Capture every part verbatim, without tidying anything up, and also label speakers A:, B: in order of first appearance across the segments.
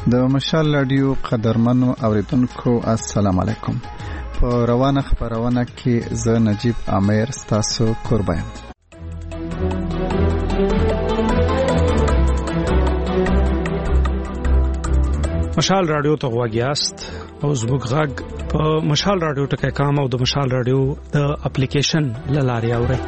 A: د مشال رادیو قدرمنو اوریدونکو السلام علیکم. په روانه خبرونه کې زه نجیب امیر ستاسو قربان.
B: مشال رادیو ته غواګیاست او زموږ غږ په مشال رادیو ټکي کام او د مشال رادیو د اپلیکیشن لاري اوري.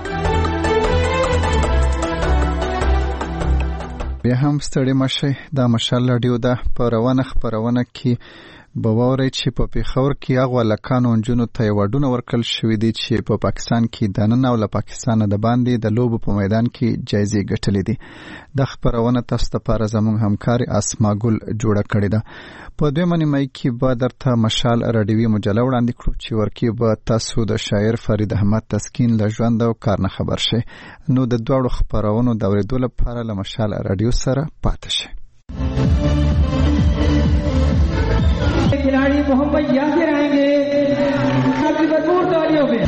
B: بیا هم ستړي مشه د مشال رادیو د پرونه خبرونه کې بووري چې په پیښور کې هغه لکانو انجونو ته وډونه ورکل شوې دي چې په پاکستان کې د نن او له پاکستان د باندې د لوب په میدان کې جایزې ګټلې دي. د خبرونه تاسو ته پر زموږ همکاري اسما ګل جوړه کړې ده. په دوه منی مې کې به درته مشال رادیوي مجله وړاندې کړو چې ورکی به تاسو د شاعر فرید احمد تسکین له ژوند او کار نه خبر شي. نو د دوړو خبرونو د اوریدو لپاره له مشال رادیو سره پاتې شئ.
C: खिलाड़ी मोहम्मद यासिर आएंगे, आपकी भरपूर तालियों पे.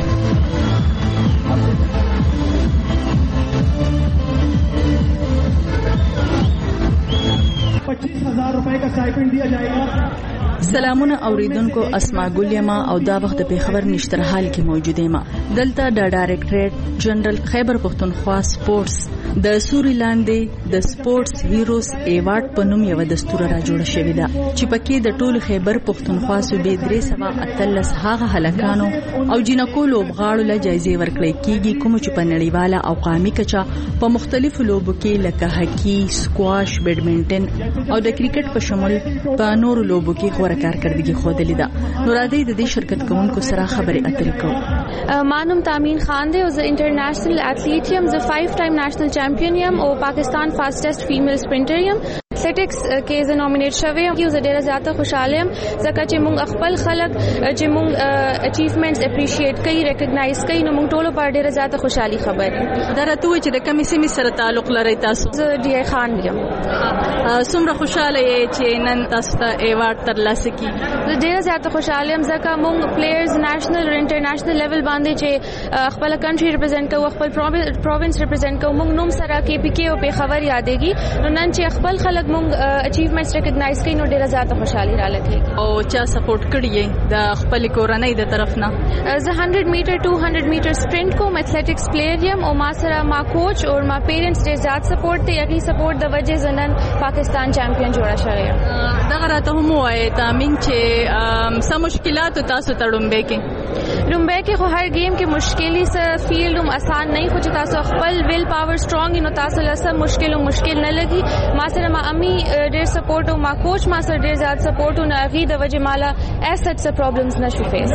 C: पच्चीस हजार रुपए का स्टाइपेंड दिया जाएगा.
D: سلامونه اوریدونکو، اسما ګلیما او دا وخت په خبر نشتر حال کې موجوده ما دلته د ډایرکټریټ جنرال خیبر پختونخوا سپورتس د سوري لاندې د سپورتس هیروز ایوارډ په نوم یو دستور را جوړ شوی دا چې پکې د ټول خیبر پختونخوا صوبې درې سوا اتلس هغه هلکانو او جنکو لوبغاړو له جایزې ورکړې کیږي کوم چې په نړیواله او قومي کچه په مختلفو لوبو کې لکه هاکی، سکواش، بیډمنټن او د کرکټ په شمول په نورو لوبو کې غوړه کارکردګي خوده لیدا. نورادی د دې شرکت کوونکو سره خبرې اترې کوي.
E: مانم تامین خان دی او زه انټرنیشنل اٿلیټ یم. زه فایو ټایم نېشنل چمپیون یم او پاکستان فاستست فیمیل سپرینټر یم. اٿلیټکس کې زه نومینیټ شوم یم. زه ډیره زیاته خوشاله یم ځکه چې موږ خپل خلک چې موږ اچیومنټس اپریشیټ کوي، ریکګنایز کوي، نو موږ ټول په ډیره زیاته خوشحالي خبر یم.
D: درته و چې د کمی سیمې سره تعلق لري تاسو؟
E: زه ډی خان یم.
D: څومره خوشاله یې چې نن تاسو ته ایوارډ ترلاسه کړي؟
E: زه ډیره زیاته خوشاله یم ځکه موږ پلیئرز نېشنل او انټرنیشنل لیول باندې چې خپل کنټري ریپرزینټ کوو، خپل پروینس ریپرزینټ کوو، موږ نوم سره کې پی کې او په خبر یادېږي. نو نن چې خپل خلک موږ اچیومنټس ریکګنایز کړي نو ډیره زیاته خوشحالي را لګي.
D: او چا سپورټ کړی د خپل کورنۍ د طرف نه؟
E: زه هنډرډ میټر ټو هنډرډ میټر سپرینټ کوم، اٿلیټکس پلیئر یم او ما سره ما کوچ او ما پیرنټس ډیر زیات سپورټ دی. هغه سپورټ د وجې زنن پاکستان چمپیون جوړه شوی یم.
D: دا راته هم وایي تامین چې سم مشکلات تاسو ته ډومبه کې
E: ډومبه کې خو هر گیم کې مشکلی سره فیلډ هم آسان نه خو چې تاسو خپل ویل پاور سترونګ نو تاسو له سم مشکل او مشکل نه لګي. ما سره ما امي ډیر سپورټ او ما کوچ ما سره ډیر زیات سپورټ او هغه د وجې مالا اسټ څه پرابلمز نشو فیس.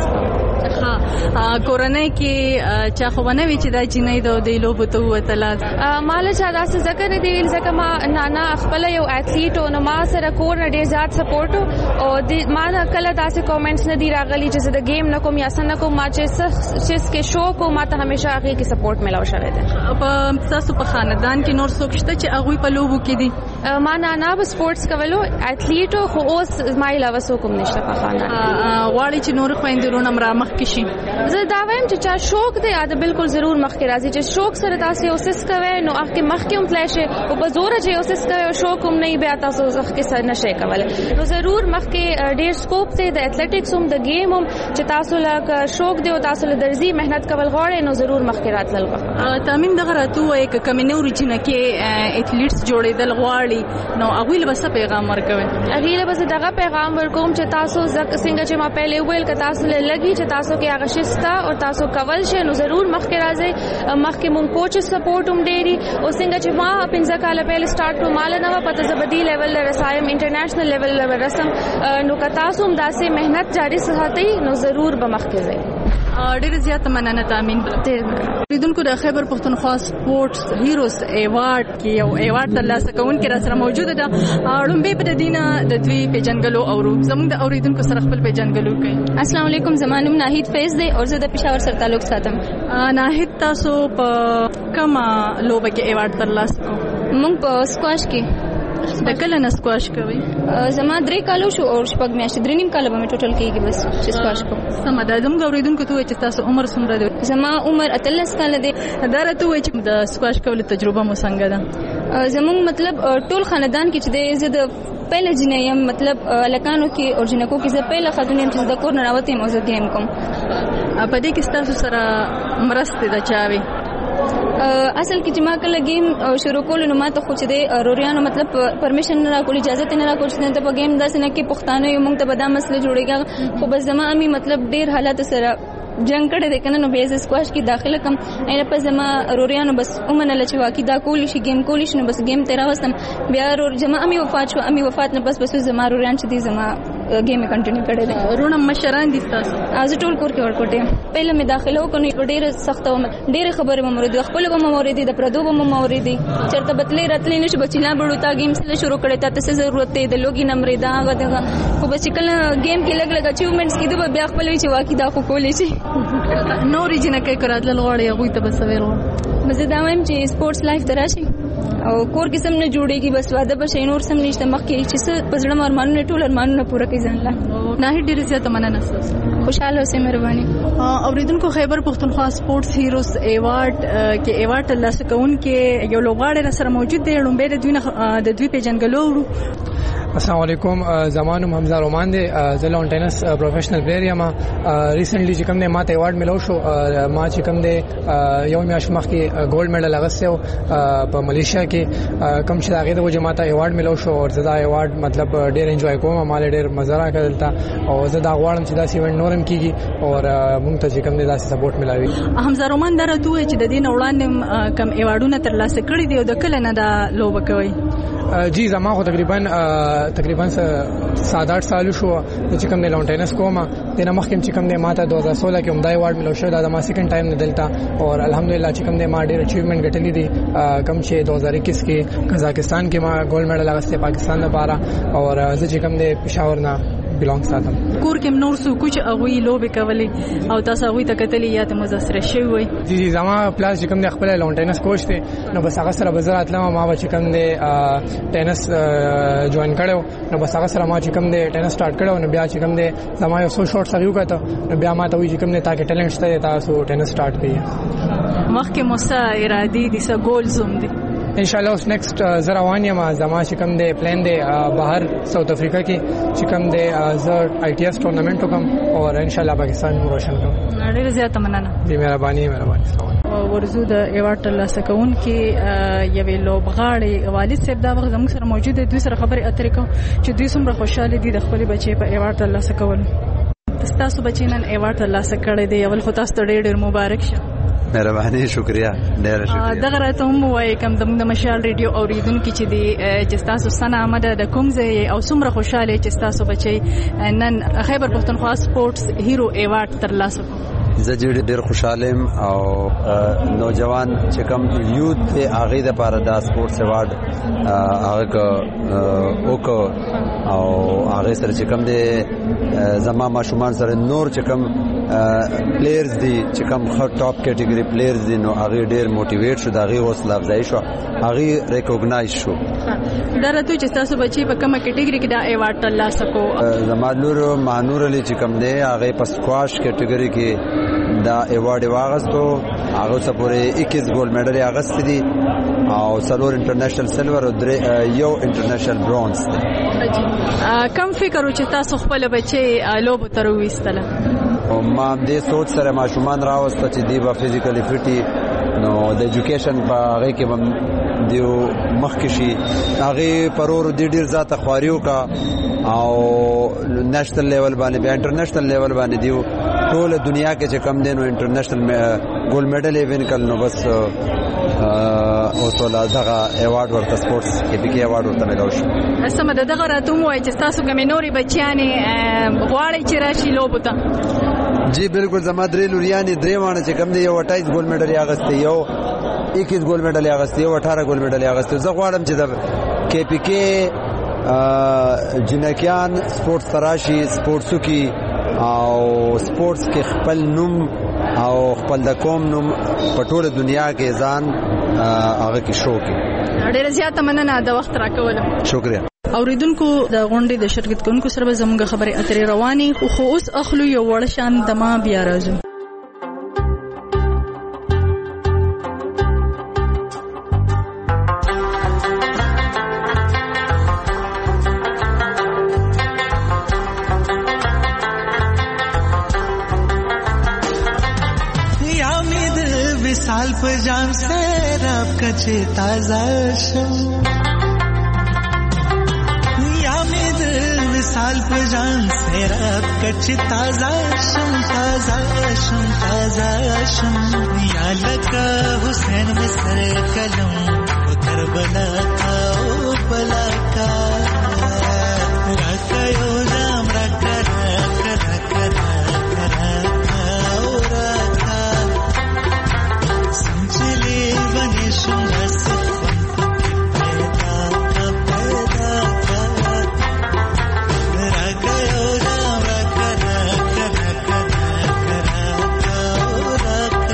D: ها کورنۍ کې چا خو ونه وی چې دا جنې د دی لوب ته وتلا
E: مال چا داسې ځکه نه دی ځکه ما نانا خپل یو اٿلیټ او نو ما سره کور نه ډیر زیات سپورټ او ما کله تاسو کومنټس نه دی راغلي چې د گیم نه کوم یا سن کوم ما چې څه کې شو کو ما ته همیشه هغه کې سپورټ ملاو شوی دی.
D: په تاسو په خاندان کې نور څوک شته چې هغه په لوبو کې دي؟
E: ما نانا به سپورټس کولو اٿلیټ خو اوس ما علاوه څوک هم نشته په خاندان.
D: غواړي چې نور خويندرو نم را مخ کې شي؟
E: زه دا وایم چې چا شوق دی دا بالکل ضرور مخ کې راځي. چې شوق سره تاسو اوسس کوي نو هغه مخ کې هم تلای شي او په زور چې اوسس کوي او شوق هم نه بیا تاسو ځخ کې سر نشي کولای. نو ضرور مخ کې ډیر سکوپ دی د اٿلیټکس هم د گیم هم چې تاسو له شوق دی او تاسو له درځي مهنت کول غواړئ نو ضرور مخ کې راتلل غواړئ.
D: تامین دغه راته وایي ک کمنو ورجنه کې اٿلیټس جوړېدل غواړي نو هغه له بس پیغام ورکوي.
E: هغه له بس دغه پیغام ورکوم چې تاسو څنګه چې ما پهله ویل ک تاسو له لګي چې تاسو کې هغه شستا او تاسو کول شي نو ضرور مخ کې راځي. مخ کې مونږ کوچ سپورټ هم ډېری او څنګه چې ما پنځه کال پهله سٹارټ کړو مال نه و پته زبدي لیول رسایم انټرنیشنل لیول رسم نو ک تاسو هم داسې مهنت جاری ساتي نو ضرور به مخ کې ځئ.
D: ډېر زیات مننه تامین. ریدونکو د خیبر پختونخوا سپورتس هیروز ایوارډ کې یو ایوارډ ترلاسه کوونکې را سره موجوده ده. لومبه په دینه د دوی پیژنګلو او زموږ د اوریدونکو سره خپل پیژنګلو کوي.
F: السلام علیکم، زما نوم ناهید فیض دی او زه د پېښور سره تعلق ساتم.
D: ناهید تاسو په کومه لوبه کې ایوارډ ترلاسه کوئ؟
F: موږ په سکواش کې.
D: د کله نه سکواش کوي؟
F: زما درې کالو شو او شپږ میاشتې درې نیم کاله به مې ټوټل کېږي بس چې سکواش کوم.
D: سمه ده. زموږ اوریدونکو ته وایي چې تاسو عمر څومره دی؟
F: زما عمر اتلس کاله دی.
D: دا راته وایي چې د سکواش کولو تجربه مو څنګه ده؟
F: زموږ مطلب ټول خاندان کې چې دی زه د پهله جنې مطلب لکانو کې او جنکو کې زه پهله خاتون يم چې د کور نه راوته مو زه گیم کوم.
D: په دې کې تاسو سره مرسته د چاوي
F: اصل کې چې ما کله گیم شروع کول نو ما ته خو چې د روریانو مطلب پرمیشن نه راکول اجازه نه راکول چې ته په گیم داسې نه کې پښتانه یو موږ ته به دا مسله جوړیږي خو بس زما امي مطلب ډیر حالات سره جنگ کړه د کنه نو بیس اسکواش کې داخله کم نه په زما روریانو بس اومنه لچ واکې دا کول شي گیم کول شي نو بس گیم تیرا وستم بیا رور جما امي وفات شو امي وفات نه بس بس زما روریان چې دي زما گیم کنټینیو کړه دي
D: رونه مشران دي تاسو
F: از ټول کور کې ورکوټه پهله مې داخله وکړو ډیر سخت و ډیر خبره مې مورید خپل به مورید د پردو به مورید چرته بتلې راتلې نشي بچینا بړو تا گیم سره شروع کړه ته څه ضرورت دی د لوګي نمبر دا غدغه خو بس کله گیم کې لګ لګ اچیومنټس کې د بیا خپل چې واکې دا خو کولې شي
D: نورې جنکې کراتل غواړي هغه ته بس ویل
F: مزه دا وایم چې سپورتس لایف تراشي او کور کې سم نه جوړيږي بس واده به نور سم نشته مخکې چې څه پزړه ارمانونه ټول ارمانونه پوره کوي ځان لا
D: نه هي ډیره زیاته مننه
F: خوشاله اوسئ مهرباني.
D: اوریدونکو خیبر پختونخوا سپورتس هیروز ایوارډ کې ایوارډ ترلاسه کوونکې یو لوبغاړی سره موجود دی لومبه د دوی د دوی پیژنګلو.
G: السلام علیکم زمانم حمزه رومان دی زه لون ټینس پروفیشنل پلیئر یم ریسنټلی چې کوم دی ماته ایوارډ ملو شو ما چې کوم دی یو میاشت مخکې ګولډ میډل اغوسته په ملیشیا کې کوم چې هغه د جماعت ایوارډ ملو شو او زه دا ایوارډ مطلب ډیر انجوای کوم مال ډیر مزه راکړل او زه دا غواړم چې دا ایونت نورم کیږي او موږ ته چې کوم دی دا سپورټ ملاوي.
D: حمزه رومان درته چې د دې وړاندې کوم ایوارډونه ترلاسه کړی دی او د کله نه دا لوبه کوي.
G: جی زما خو تقریبا تقریبا سات آٹھ سال شو چې کوم د لون ټینس کوم د نه مخکې چې کوم د ماته دو هزار سولہ کې هم دا ایوارډ ملو شو دا د ما سیکنډ ټایم نه دلته او الحمدلله چې کوم د ما ډیر اچیومنت ګټلې دي کوم چې دو هزار اکیس کې قزاقستان کې ما ګولډ میډل اغوسته پاکستان لپاره او زه چې کوم د پېښور نه بلونګ ساتم.
D: کور کې نور څو کوچ اغوي لوبه کولې او تاسو اغوي ته کتلې یا ته مزسره شوی وي.
G: جی جی زما پلاس چې کوم د خپل لون ټینس کوچ ته نو بس هغه سره بزر اتلم ما چې کوم د ټینس جوائن کړو نو بس هغه سره ما چې کوم د ټینس سٹارټ کړو نو بیا چې کوم د زما یو څو شورټ سره وکړه نو بیا ما ته وی چې کوم د تاکي ټیلنټ شته تاسو ټینس سٹارټ کړئ.
D: مخکې موسا ارادي دي څه ګولز هم دي
G: ان شاء الله اوس نیکسٹ زرا وانیا ما زما چې کوم د پلان دی بهر ساوث افریقا کې چې کوم د زر آی ټی ایس ټورنمنت کوم او ان شاء الله پاکستان روشن کوم.
D: ډیر زیاته مننه.
G: دې مهرباني مهرباني.
D: ورزو د ایوارډ ترلاسه کوونکې یوې لوبغاړې والد صاحب دا وخت زموږ سره موجود دی دوی سره خبرې اترې کوو چې دوی څومره خوشاله دي د خپل بچي په ایوارډ ترلاسه کول. تاسو بچی نن ایوارډ ترلاسه کړی دی اول خو تاسو ته ډیر ډیر مبارک شه.
H: مهرباني شکریا ډیر شکریا.
D: دغه راته هم وایي کوم د مشال ریډیو اوریدونکو چې دی چې تاسو سنا احمد د کوم ځای او څومره خوشاله چې تاسو بچي نن خیبر پختونخوا سپورتس هیرو ایوارډ ترلاسه کړ.
H: زه ډېر خوشاله یم او نوجوان چې کوم یوت ته هغه د پاره دا سپورتس ایوارډ هغه وکړ او هغه سره چې کوم د زما ماشومان سره نور چې کوم پلیئرز دي چې کوم خ ټاپ کیټګری پلیئرز دي نو هغه ډېر موټیویټ شو دا هغه حوصله افزایی شو هغه ریکوګنایز شو.
D: دا راته چې تاسو بچي په کومه کیټګری کې دا ایوارډ ترلاسه کو.
H: زما لور مانور علي چې کوم دی هغه په سکواش کیټګری کې دا ایوارډ واغستو هغه څه پورې اکیس ګولډ میډل اغست دي او څلور انټرنیشنل سلور او یو انټرنیشنل برونز دي.
D: کم فکر چې تاسو خپل بچي لوب تر وېستله
H: او ما دې سوچ سره ماشومان راوسته چې دی با فزیکلی فټي نو د ایجوکیشن په هغه کې هم دیو مخکشي هغه پرور د ډیر ذاته خواریو کا او نېشنل لیول باندې بیا انټرنیشنل لیول باندې دیو ټول دنیا کې چې کم دي نو انټرنیشنل ګولډ میډل ایون کل نو بس او سولا دغه ایوارډ ورته سپورتس کې بي کې ایوارډ ورته ملو شو.
D: اسمه دغه راته وای چې تاسو کوم نوري بچیانې غواړي چې راشي لوبته.
H: جی بالکل زما درې لوريانې درې وانه چې کم دي یو اٹھائیس ګولډ میډل یاغسته یو اکیس ګولډ میډل یاغسته یو اٹھارہ ګولډ میډل یاغسته. زه غواړم چې د کې پی کې جنکیان سپورتس تراشي سپورتسو کې او سپورتس کې خپل نوم او خپل د قوم نوم په ټوله دنیا کې ځان هغه کې شو کې.
D: ډېر زیاته مننه د وخت راکولم.
H: شکریہ.
D: اوریدونکو د غونډې د شرکت کوونکو سره زموږ خبرې اترې رواني خو اوس اخلو یو وړ شان دما بیا راځو.
I: विसाल पे जान से रब कचे ताजा शम या में दिल विसाल पे जान से रब कचे ताजा शम ताजा शम ताजा शम या लगा हुसैन में सर कलम करबला का ओ बला का रखयो जाम रख रख रख रख रख समझले बने सुंदर सफन पैदा का पैदा का रखयो जाम रख रख रख रख रख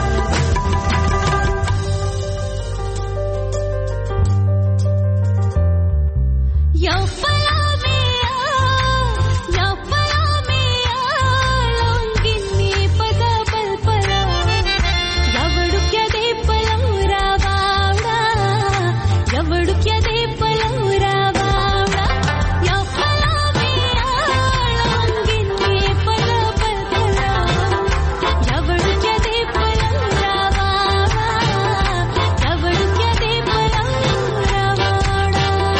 J: Yo follow me, oh, yo follow me, oh, longing me pada pal pala, yavadu kya de palamura vaavda, yavadu kya de palamura vaavda, yo follow me, oh, longing me pada pal pala, yavadu kya de palamura vaavda, yavadu kya de palamura vaavda.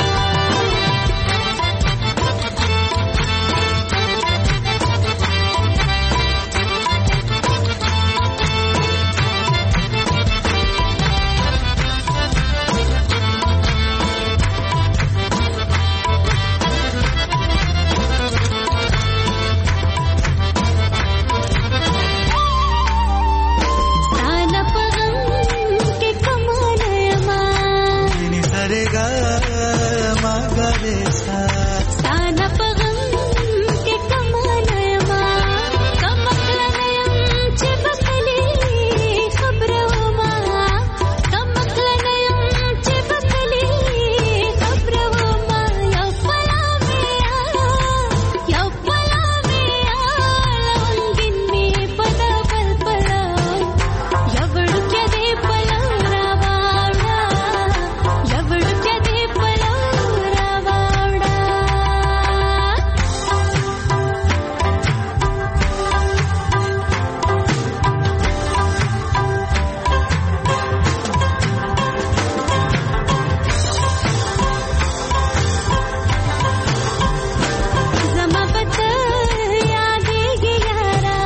J: Sana pagam ke kamanayama,
I: ni sarega magare sa
J: sana pagam ke kamanayama, kamaklanayam chibakali khabrawama, kamaklanayam chibakali khabrawama, ya palamiya, ya palamiya, longin me pada pal pala, yavadu kya de palamura vaavda, yavadu kya de palamura vaavda. Zama bata yaadegi yara,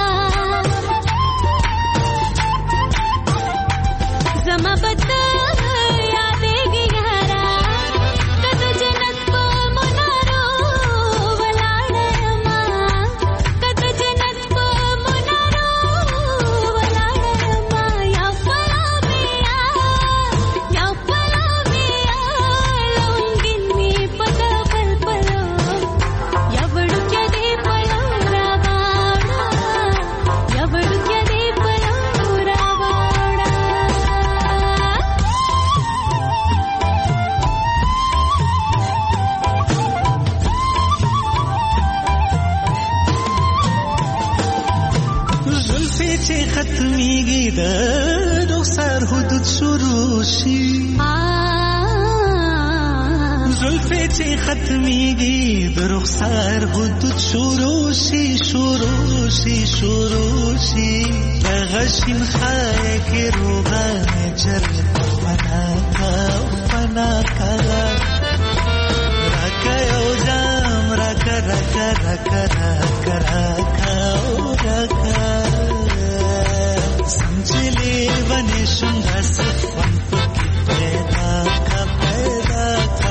J: zama bata yaadegi yara, kad janat ko munaro valadayama, kad janat ko munaro valadayama, ya palamiya, ya palamiya, longin me pada pal pala, yavadu kya de palamura vaavda, yavadu kya de palamura vaavda.
I: जुल्फे चे खत्मीगी द रुखसार हुदूद शुरूशी जुल्फे चे खत्मीगी द रुखसार हुदूद शुरूशी शुरूशी शुरूशी तगशिन खाए के रोगा में जर पना का पना का रखयो जाम रख रख रख रख रख रख समझले बने सुंदर सफन पैदा का पैदा का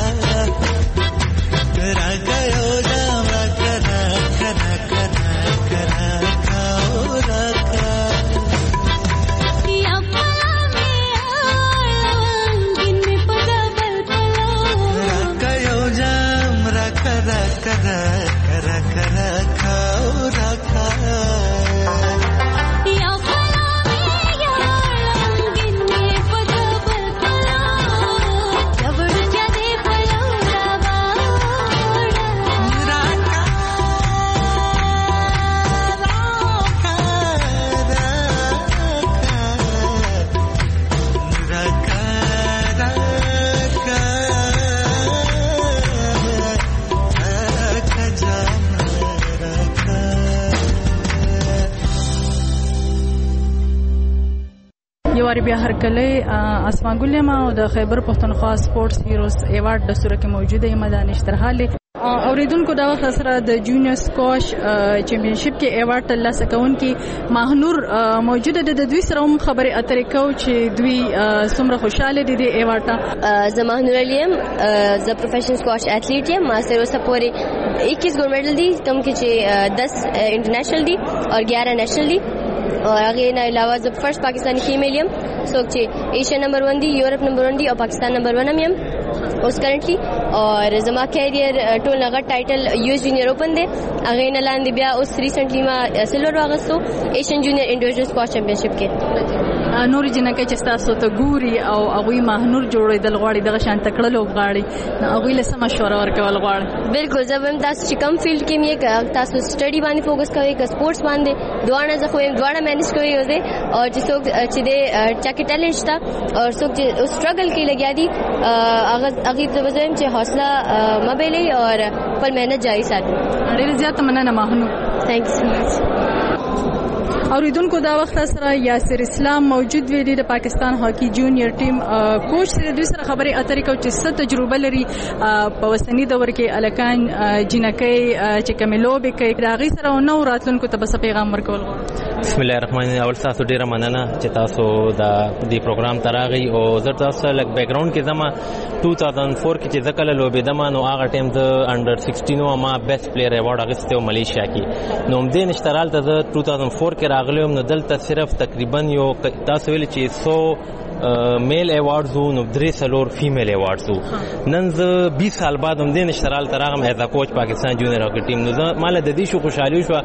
I: रखयो जाम रख रख रख रख रख रख
J: Ya palamiya, longin me pada pal pala,
I: रखयो जाम रख रख रख रख रख रख
D: واری بیا هر کله اسما ګل ما او د خیبر پښتونخوا سپورتس هیروز ایوارډ د سره کې موجوده یم د نشترحال اوریدونکو دا وخت سره د جونیور سکواش چمپionship کې ایوارډ ترلاسه کوونکي ماهنور موجوده ده. د دوی سره هم خبرې اترې کوو چې دوی څومره خوشاله دي د ایوارډ ته.
K: زه ماهنور علیم، زه پروفیشنل سکواش ایتھلیټ یم. ما سره اوسه پورې اکیس گولڈ میڈل دي، کوم کې چې دس انټرنیشنل دي او گیارہ نیشنل دي. اور هغه نه علاوه زه فرست پاکستانی فیمیل یم، څوک چې ایشیا نمبر ون دی، یورپ نمبر ون دی او پاکستان نمبر ون یم اوس کرنٹلی. اور زما کیریئر ټول هغه ټایټل یو ایس جونیئر اوپن دی، هغه نه لاندې بیا اوس ریسنټلی ما سلور واغستو ایشین جونیئر انډیویډوال سکواش چمپionship کې.
D: نور جنکه چې تاسو ته ګوري او هغه ماهنور جوړېدل غواړي دغه شان تکړه غواړي، هغه له سم مشوره ورکول غواړي.
K: بالکل زه هم تاسو چې کم فیلډ کې مې تاسو سټډي باندې فوکس کوئ که سپورتس باندې دوه زه خو دواړه مینج کوي اوسه. او چې څوک چې د چا کې ټیلنټ شته او څوک چې سټرګل کې لګیا دي هغه هغه ته وزم چې حوصله مبهلي او پر مهنت جاری ساتي.
D: ډېر زیات مننه ماهنور.
K: ثانک یو سو مچ.
D: اوریدونکو دا وخت سره یاسر اسلام موجود وی دی د پاکستان هاکی جونیئر ټیم کوچ سره د سره خبرې اترې کوي چې ست تجربه لري په وسنی دور کې الکان جنکې چې کملوب کوي راغي سره نو راتلونکو ته بس پیغام ورکول.
L: بسم الله الرحمن الرحیم. اول تاسو ډیره مننه چې تاسو دا د پروګرام تراغي او زه تاسو لک بیک گراوند کې زما دو هزار چار کې چې ځکه لوبې دما نو هغه ټیم د انډر سیکسټین ما بیسټ پلیئر ایوارډ اغسته ملیشیا کې نو مدین اشترال ته د دو هزار چار کې راغلم. نو دلته صرف تقریبا یو تاسو ویل چې سو میل ایوارډز نو درې سلور فیمیل ایوارډز. نن زه بیس سال بعد هم دین اشترال تراغم ایز ا کوچ پاکستان جونیئر هاکی ټیم. نو مال د دې شو خوشحالي شو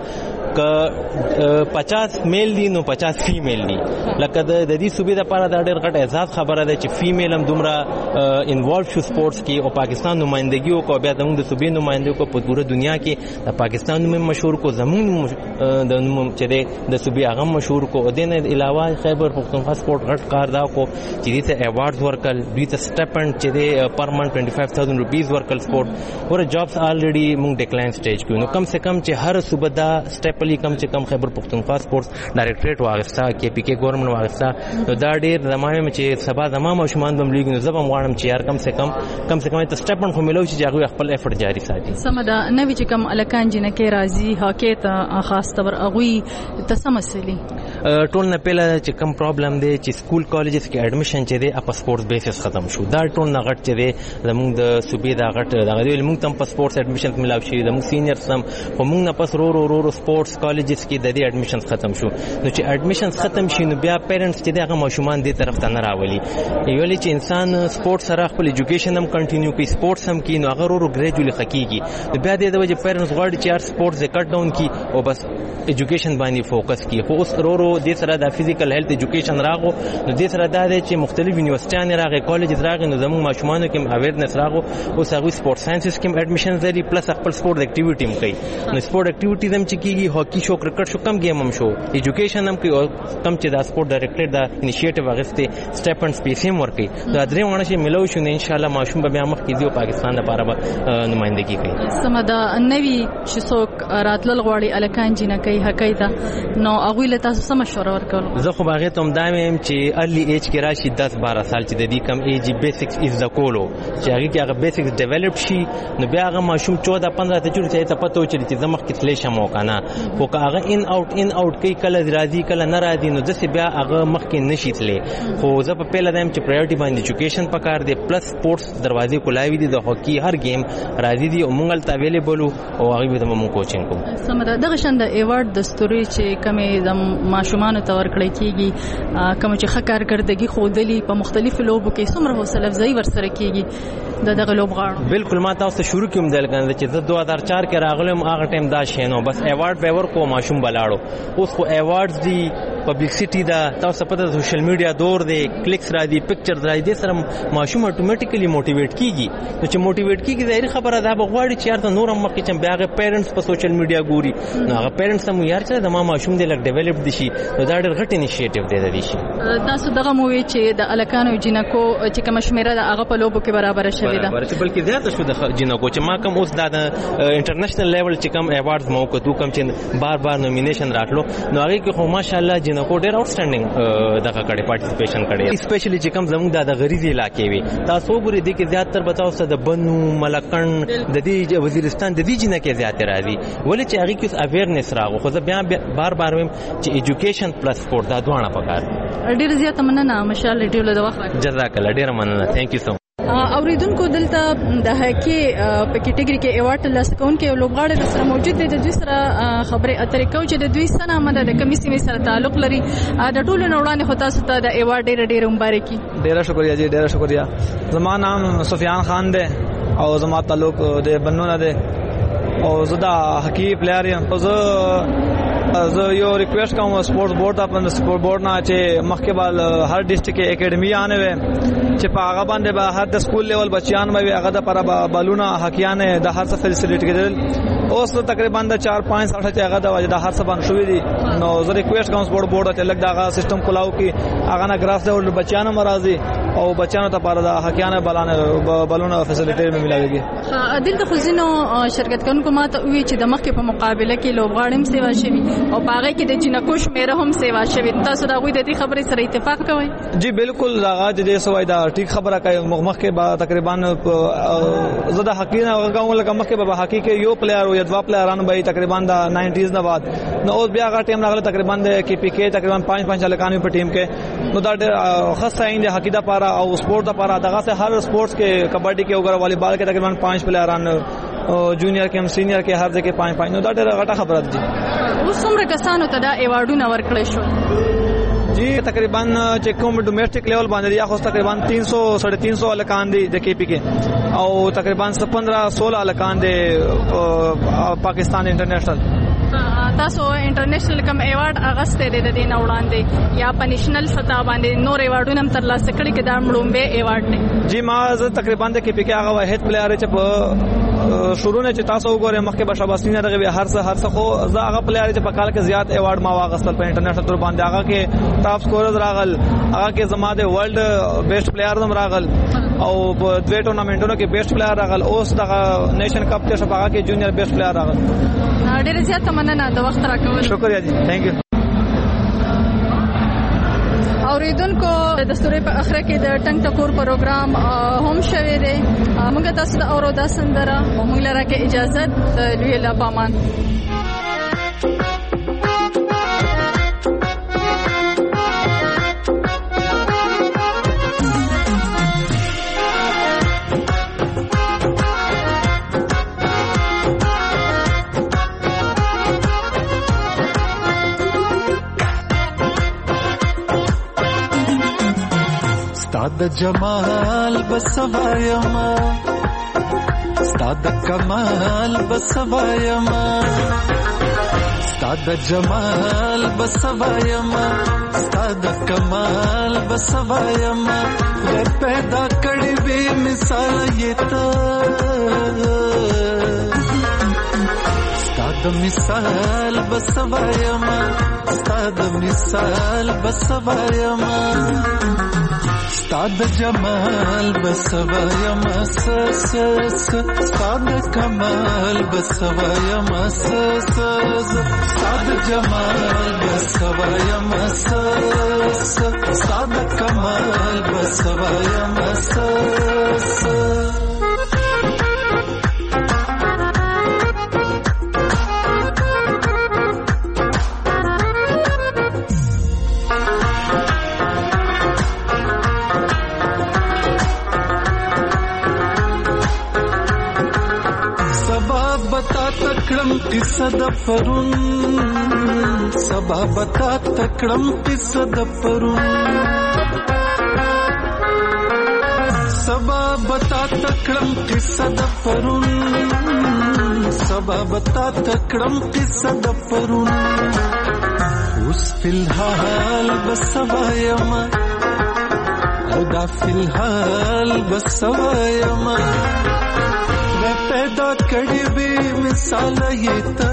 L: ک پچاس میل دي نو پچاس فیمیل دي. لکه د دې صوبې لپاره دا ډېر غټ اعزاز خبره ده چې فیمیل هم دومره انوالو شو سپورتس کې او پاکستان نمائندګي او بیا زموږ د صوبې نمائندګي کو په پوره دنیا کې د پاکستان نوم مشهور کو زموږ د نوم چې د صوبې هغه مشهور کو. او دین علاوه خیبر پختونخوا سپورت غټ کار دا کو چې دې ته ایوارډز ورکل، دوی ته سټیپند چې د پر منټ پنځه پنځه هزار روپیز ورکل سپورت ور جابز الریډي موږ ډیکلاین سټیج کې. نو کم سے کم چې هر صوبه دا سټیپلی کم چې کم خیبر پختونخوا سپورتس ډایریکټریټ واغستا کې پی کې ګورنمنت واغستا. نو دا ډیر زمانه چې سبا زمام او شومان بم لیګ نو زبم غواړم چې یار کم سے کم کم سے کم ته سټیپند خو ملو چې هغه خپل افورت جاری ساتي.
D: سمدا نوې چې کم الکان جنکه راضي هاکي ته خاص تور اغوي تسمسلي
L: ټول نه پهله چې کم پرابلم دی چې سکول کالجز کې اډمیشن چې دی په سپورتس بیسس ختم شو. دا ټول نه غټ چې دی زموږ د صوبې دا غټ دغه دی موږ تم په سپورتس اډمیشن ملاو شي زموږ سینیئرز هم خو موږ نه پس رو رو رو سپورتس کالجز کې د دې اډمیشن ختم شو. نو چې اډمیشن ختم شي نو بیا پیرنټس چې دغه ماشومان دې طرف ته نه راولي. یولې چې انسان سپورتس سره خپل ایجوکیشن هم کنټینیو کوي، سپورتس هم کوي، نو هغه رو رو ګریجوالي خکېږي. نو بیا دې د وجه پیرنټس غواړي چې یار سپورتس کټ ډاون کی او بس ایجوکیشن باندې فوکس کی. خو اوس رو رو دې سره د فزیکل هیلث ایجوکیشن راغو نو دې سره دا دی چې مختلف یونیورسيټیانې راغې، کالجز راغې، نو زموږ ماشومانو کې اویرنس راغو. اوس هغه سپورت ساينسز کې اډمیشن لري پلس خپل سپورت اکټیویټي هم کوي. نو سپورت اکټیویټیز هم چې کیږي هاکی شو، کرکټ شو، کم گیم هم شو، ایجوکیشن هم کوي او کم چې دا سپورت ډایریکټر دا انیشیټیو واغسته سټیپند سپیس هم ورکي. دا درې ونه شي ملو شو ان شاء الله ماشوم به بیا مخ کې دی پاکستان لپاره به نمائندګي کوي.
D: سمدا نوی شڅوک راتلل غواړي الکان جنکې هکای ته نو هغه له تاسو سم مشوره ورکول.
L: زه خو باغې ته مدایم چې ارلی ایج کې راشي دس بارہ سال چې د دې کم ایج بیسکس از د کولو چې هغه کې هغه بیسکس ډیولپ شي نو بیا هغه ماشوم چودہ پندرہ ته چورته ته پته وچلی چې زمخ کې تلې شمو کنه خو هغه ان اوټ ان اوټ کوي کله راځي کله نه راځي نو ځکه بیا هغه مخ کې نشي تلې. خو زه په پیله دایم چې پرایورټي باندې ایجوکیشن پکار دی پلس سپورتس دروازې کولاوي دي د هاکی هر گیم راځي دي او مونږ ته اویلیبل او هغه به موږ کوچینګ کوو.
D: سمدا دغه شند ایوارډ دستوري چې کمې د ماشومان ته ورکړی کیږي کوم چې خکار کردګي خودلی په مختلفو لوبو کې څومره حوصله افزایی ورسره کیږي د دغه لوب غاړو.
L: بالکل ما تاسو شروع کوم دل کنه چې زه دو هزار چار کې راغلم هغه ټیم دا شینو بس ایوارډ به ورکو ماشوم بلاړو. اوس خو ایوارډز دی پبلسټی دا تاسو پته سوشل میډیا دور دی کلیکس را دي پکچرز را دي سره ماشوم اتوماتیکلی موټیویټ کیږي. نو چې موټیویټ کیږي ظاهر خبره ده بغواړي چې یار ته نور هم مخکې چې بیاغه پیرنټس په سوشل میډیا ګوري نو هغه پیرنټس هم یار چې د ما ماشوم دی لک ډیولپ دي شي نو دا ډېر غټ انیشیټیو دی دی شي.
D: تاسو دغه مووي چې د الکانو جنکو چې کوم شمیره د هغه په لوبو کې برابر شوی ده
L: بلکې زیاته شو د جنکو چې ما کوم اوس د انټرنیشنل لیول چې کوم ایوارډز مو کو تو کوم چې بار بار نومینیشن راتلو نو هغه کې خو ماشاءالله جنکو ډېر اوټسټینډینګ دغه کړي پارټیسپیشن کړي اسپیشلی چې کوم زموږ د غریزي علاقې وي تاسو ګورئ دي کې زیاتره بتاو څه د بنو ملکن د دې وزیرستان د دې جنکه زیاتره راځي ولې چې هغه کې اویرنس راغو خو زه بیا بار بار وایم چې ایجوکیشن پلس سپورت دا دوه نه پکار
D: ډېر زیات مننه مشال ډېر له وخت
L: جزاک الله ډېر مننه ثانک یو سو
D: اوریدونکو دلته د هکي په کټګوري کې ایوارډ ترلاسه کوونکي یو لوبغاړی سره موجود دی د دوی سره خبرې اترې کوو چې د دوی سره مده د کمیسي سره تعلق لري د ټولو نه وړاندې خو تاسو ته د ایوارډ ډېر ډېر مبارکي
M: ډېر شکریا جی ډېر شکریا زما نام سفیان خان دی او زما تعلق د بنو نه دی او زه د هکي پلیئر یم زه زه یو ریکویسټ کوم سپورټس بورډ ته په سپورټ بورډ نه چې مخکې بال هر ډیسټریکټ کې اکیډمي آنه وي چې په هغه باندې به هر د سکول لیول بچیان به هغه د پر بالونه حکیانه د هر څه فیسیلیټ کېدل اوس تقریبا د چار پانچ ساعته چې هغه د وجه د هر څه باندې شوې دي نو زه ریکویسټ کوم سپورټ بورډ ته لګ دا سیستم کولاو کې هغه نه ګراس ډول بچیانو مرضی او بچیانو ته پر د حکیانه بلانه بالونه فیسیلیټ ملایږي
D: دلته خو ځینو شرکت کوونکو ماته وی چې د مخکې په مقابله کې لوبغاړم سیوا شوی او باغې کې د جنکو شمیره هم سیوا شوی تاسو دا غوې د دې خبرې سره اتفاق کوئ
M: جی بالکل هغه د سوای دا ټیک خبره کوي مخکې با تقریبا زده حقیقت هغه لکه مخکې به حقیقت یو پلیئر او یو پلیئران به تقریبا د نائنټیز نه بعد نو اوس بیا هغه ټیم راغله تقریبا د کې پی کې تقریبا پانچ پانچ لکانو په ټیم کې نو دا خاصه اند حقیقت لپاره او سپورت لپاره دغه سه هر سپورتس کې کبډي کې او والیبال کې تقریبا پانچ پلیئران جونیئر کې هم سینیئر کې هر ځای کې پانچ پانچ نو دا ډېره غټه خبره ده
D: اوس څومره کسانو ته دا ایوارډونه ورکړل شو
M: جی تقریبا چې کوم ډومېسټک لیول باندې یا خو تقریبا تین سو ساڑھے تین سو الکان دي د کې پی کې او تقریبا پندرہ سولہ الکان دي پاکستان انټرنیشنل
D: تاسو انټرنیشنل کم ایوارډ اغسته دي د دین وړاندې یا په نېشنل سطح باندې نور ایوارډونه هم ترلاسه کړي کې دا مړومبه ایوارډ نه
M: جی ما تقریبا د کې پی کې هغه واحد پلیئر چې په شروع نه چې تاسو وګورئ مخکې به شاباسینه دغه هر څه هر څه خو زه هغه پلیئر چې په کال کې زیات ایوارډ ما واغستل په انټرنیشنل تور باندې هغه کې ټاپ سکورر راغل هغه کې زما د ورلد بیسټ پلیئر هم راغل او په دوه ټورنمنټونو کې بیسټ پلیئر راغل اوس دغه نیشن کپ ته شپه کې جونیئر بیسټ پلیئر راغل
D: ډېر زیات مننه د وخت راکول
M: شکریا جی ثانک یو
D: اوریدونکو د ستوري په اخره کې د ټنګ ټکور پروګرام هم شوي دی موږ تاسو ته اورو دا سندره موږ لره کې اجازه د لوی لا پامان
I: ستاد جمال بسوایما ستاد کمال بسوایما ستاد جمال بسوایما ستاد کمال بسوایما ور پیدا کړي به مثال یتا ستاد مثال بسوایما ستاد مثال بسوایما ستاد جمال بسوایما سس ستاد کمال بسوایما سس ستاد جمال بسوایما سس ستاد کمال بسوایما سس تکړم قصه د پرون سبا بتا تکړم قصه د پرون سبا بتا تکړم قصه د پرون سبا بتا تکړم قصه د پرون اوس فلحال بسوایما او دا فلحال بسوایما پیدا کړي به مثال یتا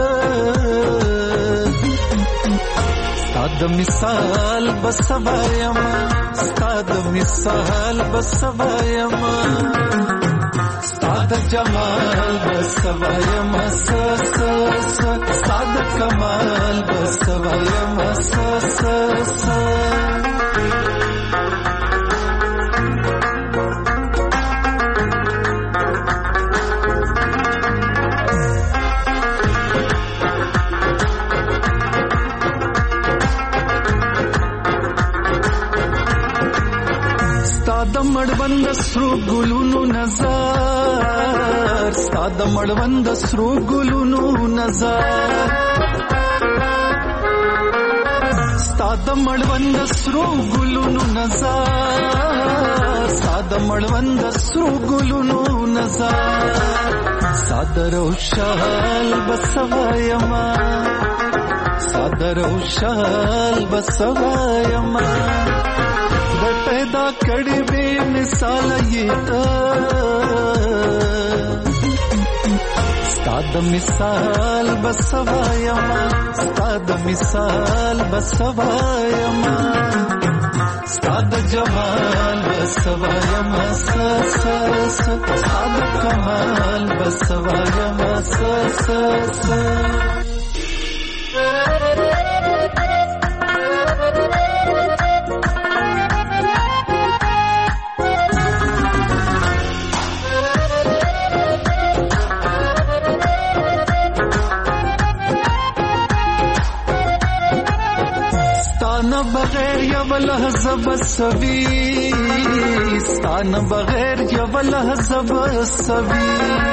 I: ستاد مثال بسوایما ستاد مثال بسوایما ستاد ستاد جمال بسوایم سس ستاد کمال بسوایم سس ستاد مړوند سرو ګلونو نظر ستاد مړوند سرو ګلونو نظر ستاد مړوند سرو ګلونو نظر ستاد مړوند سرو ګلونو نظر صادر او شال بسوایم صادر او شال بسوایم پیدا کړي به مثال یې ستاد مثال بسوایم ستاد مثال بسوایم ستاد جمال بسوایم سس ستاد کمال بسوایم سس بغیر یو لحظه بسوي ستان بغیر یو لحظه بسوي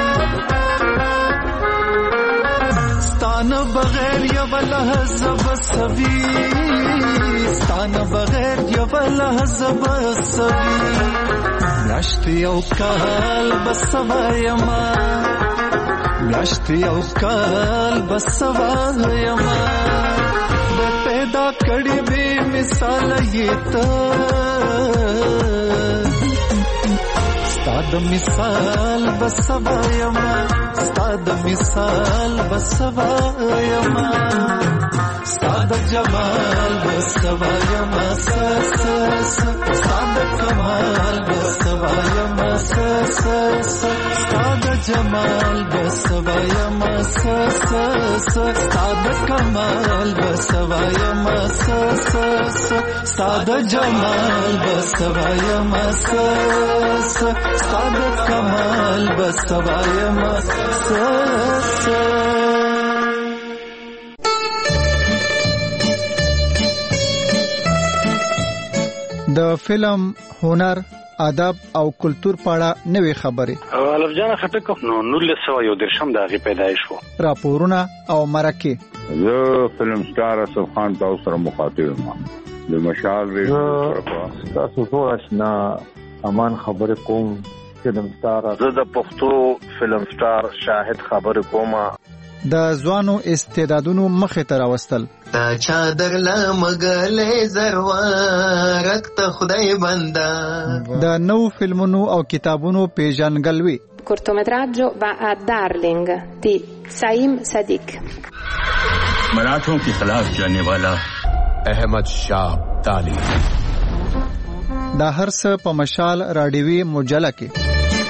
I: ستان بغیر یو لحظه بسوي ستان بغیر یو لحظه بسوي میاشتې او کال بسوایم میاشتې او کال بسوایم پیدا کړي به مثال یې ستاد مثال بسوایم ستاد مثال بسوایم ستاد جمال بسوایم سس ستاد کمال بسوایم سس ستاد جمال بسوایم سس ستاد کمال بسوایم سس ستاد جمال بسوایم سس ستاد کمال بسوایم سس
A: د فلم هنر ادب او کلچر پاړه نوې خبرې
N: الف جان خټک نو نولس سوه یو درشم د هغې پیدایش و
A: راپورونه او مرکې
O: زه فلم سټار اسف خان تاسو سره مخاطب یم د مشال ریډیو
P: تاسو ټول آشنا امان خبر کوم فلم سټار
Q: زه د پښتو فلم سټار شاهد خبر کوم
A: د ځوانو استعدادونو مخې ته راوستل
R: دا چادر لمغلې زروارت ته خدای بندا
A: د نو فلمونو او کتابونو پیژنګلوي
S: cortometraggio va a Darling di Saim Sadiq
T: मराठों के खिलाफ जाने वाला अहमद शाह ताली
A: دا هر څه په مشال راډیوي مجله کې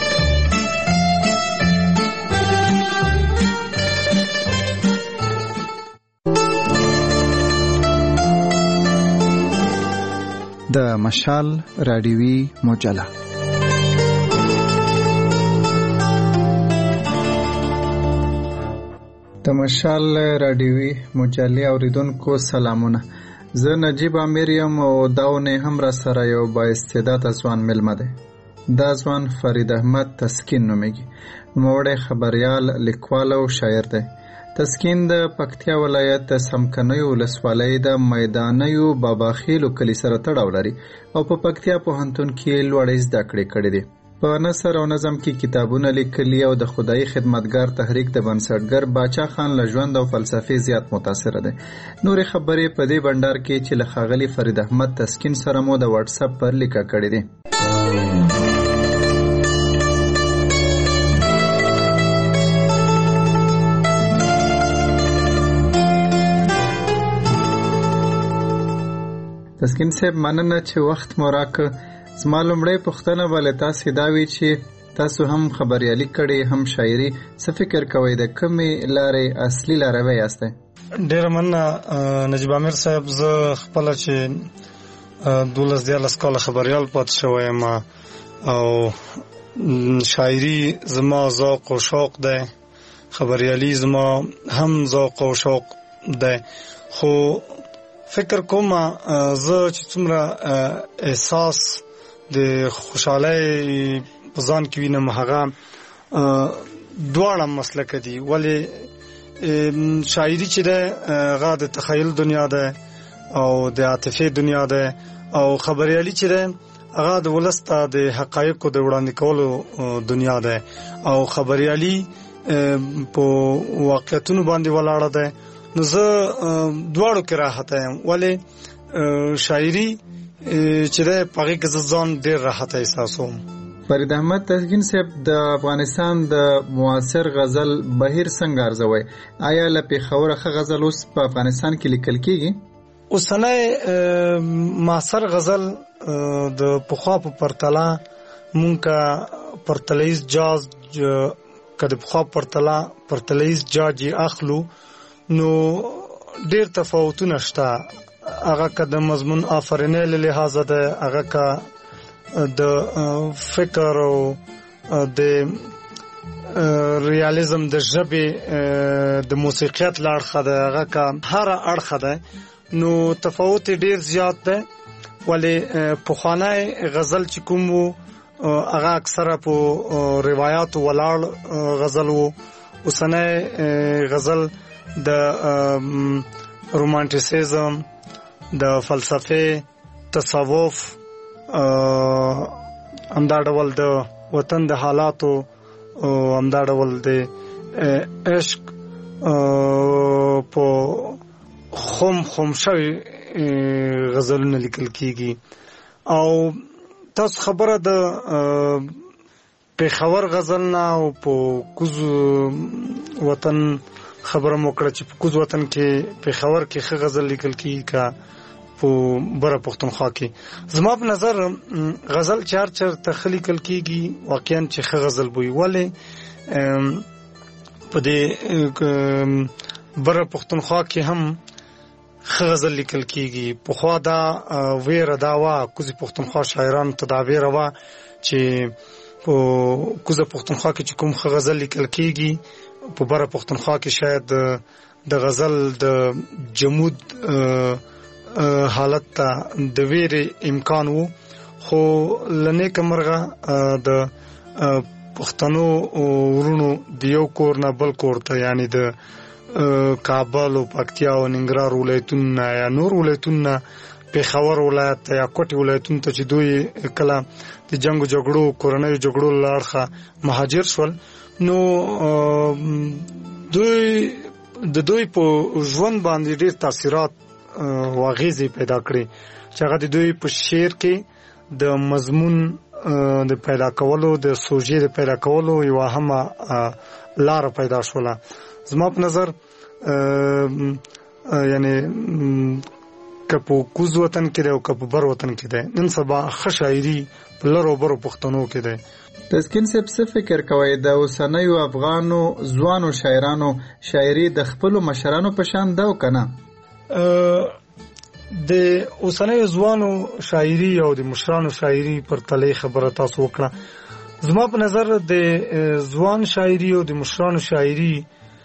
A: د مشال راډیوي مجله د مشال راډیوي مجلې اوریدونکو سلامونه زه نجیب امیر یم او داونه هم را سره یو با استعداد ځوان ملمه ده دا ځوان فرید احمد تسکین نومیږي نوموړی خبریال لیکوال او شاعر دی تسکین د پکتیا ولایت د سمکنیو ولسوالۍ د میدانیو باباخیلو کلي سره تړاو لري او په پکتیا پوهنتون کې لوړې زده کړې کړې دي په نثر او نظم کې کتابونه لیکلي او د خدای خدمتګار تحریک د بنسټګر باچا خان له ژوند او فلسفې زیات متاثره دی نورې خبرې په دې بندر کې چې له ښاغلي فرید احمد تسکین سره مو د واتس اپ پر لیکه کړې دي تسکین صاحب مننه چې وخت مو راکړ زما لومړی پوښتنه به له تاسې دا وي چې تاسو هم خبريالي کړي هم شاعري، څه فکر کوئ د کومې لارې اصلي لاروی یاستئ؟
U: ډېره مننه نجیب امیر صاحب. زه خپله چې دولس دیارلس کاله خبریال پاتې شوی یم او شاعري زما ذوق او شوق دی، خبریالي زما هم ذوق او شوق دی، خو فکر کوم زه چې څومره احساس د خوشحالۍ په ځان کې وینم هغه دواړه مسلکه دي. ولې شاعري چې ده هغه د تخیل دنیا ده او د عاطفې دنیا ده، او خبریالي چې ده هغه د ولس ته د حقایقو د وړاندې کولو دنیا ده، او خبریالي په واقعیتونو باندې ولاړه ده. نو زه دواړو کې راحته یم، ولې شاعري چې ده په هغې کې زه ځان ډېر راحته احساسوم.
A: فرید احمد تسکین صاحب، د افغانستان د معاصر غزل بهیر څنګه ارزوئ؟ آیا له پېښوره ښه غزل اوس په افغانستان کې لیکل کېږي؟
U: اوسنی معاصر غزل د پخوا په پرتله مونږ که پرتلیز جاز که د پخوا پرتله پرتلیز جاج یې اخلو نو ډېر تفاوتونه شته. هغه که د مضمون آفرینۍ له لحاظه ده، هغه که د فکر او د ریالیزم د ژبې د موسیقیت له اړخه ده، هغه که هره اړخه ده، نو تفاوت ډېر زیات ده. ولې پخوانی غزل چې کوم و هغه اکثره په روایاتو ولاړ غزل و، اوسنی غزل د رومانټیسیزم، د فلسفې، تصوف، همدا ډول د وطن د حالاتو، همدا ډول د عشق په خم خم شوي غزلونه لیکل کیږي. او تاسو خبره د پېښور غزل نه او په کوز وطن خبره مو کړه چې په کوز وطن کې پېښور کې ښه غزل لیکل کیږي که په بره پښتونخوا کې. زما په نظر غزل چې هر چېرته ښه لیکل کېږي واقعا چې ښه غزل بوي. ولې په دې بره پښتونخوا کې هم ښه غزل لیکل کېږي. پخوا دا ویره دا وه، کوزې پښتونخوا شاعرانو ته دا ویره وه چې په کوزه پښتونخوا کې چې کوم ښه غزل لیکل کېږي په بره پښتونخوا کې شاید د غزل د جمود حالت ته د ویرې امکان وو. خو له نیکه مرغه د پښتنو ورونو د یو کور نه بل کور ته، یعنی د کابل او پکتیا او ننګرهار ولایتونو یا نور ولایتونو، پېښور ولایت یا کوټي ولایتونو ته چې دوی کله د جنګ او جګړو کورنیو جګړو له اړخه مهاجر شول، نو دوی د دوی په ژوند باندې ډېر تاثیرات او اغیزې پیدا کړې چې هغه د دوی په شعر کې د مضمون د پیدا کولو، د سوژې د پیدا کولو یوه همه لاره پیدا شوله. زما په نظر یعنی که په کوز وطن کې دی او که په بر وطن کې دی، نن سبا ښه شاعري په لرو برو پښتنو کې دی.
A: تسکین صاحب، څه فکر کوئ د اوسنیو افغانو ځوانو شاعرانو شاعري د خپلو مشرانو په شان ده او که نه؟
U: د اوسنیو ځوانو شاعري او د مشرانو شاعري پرتلې خبره تاسو وکړه. زما په نظر د ځوان شاعري او د مشرانو شاعري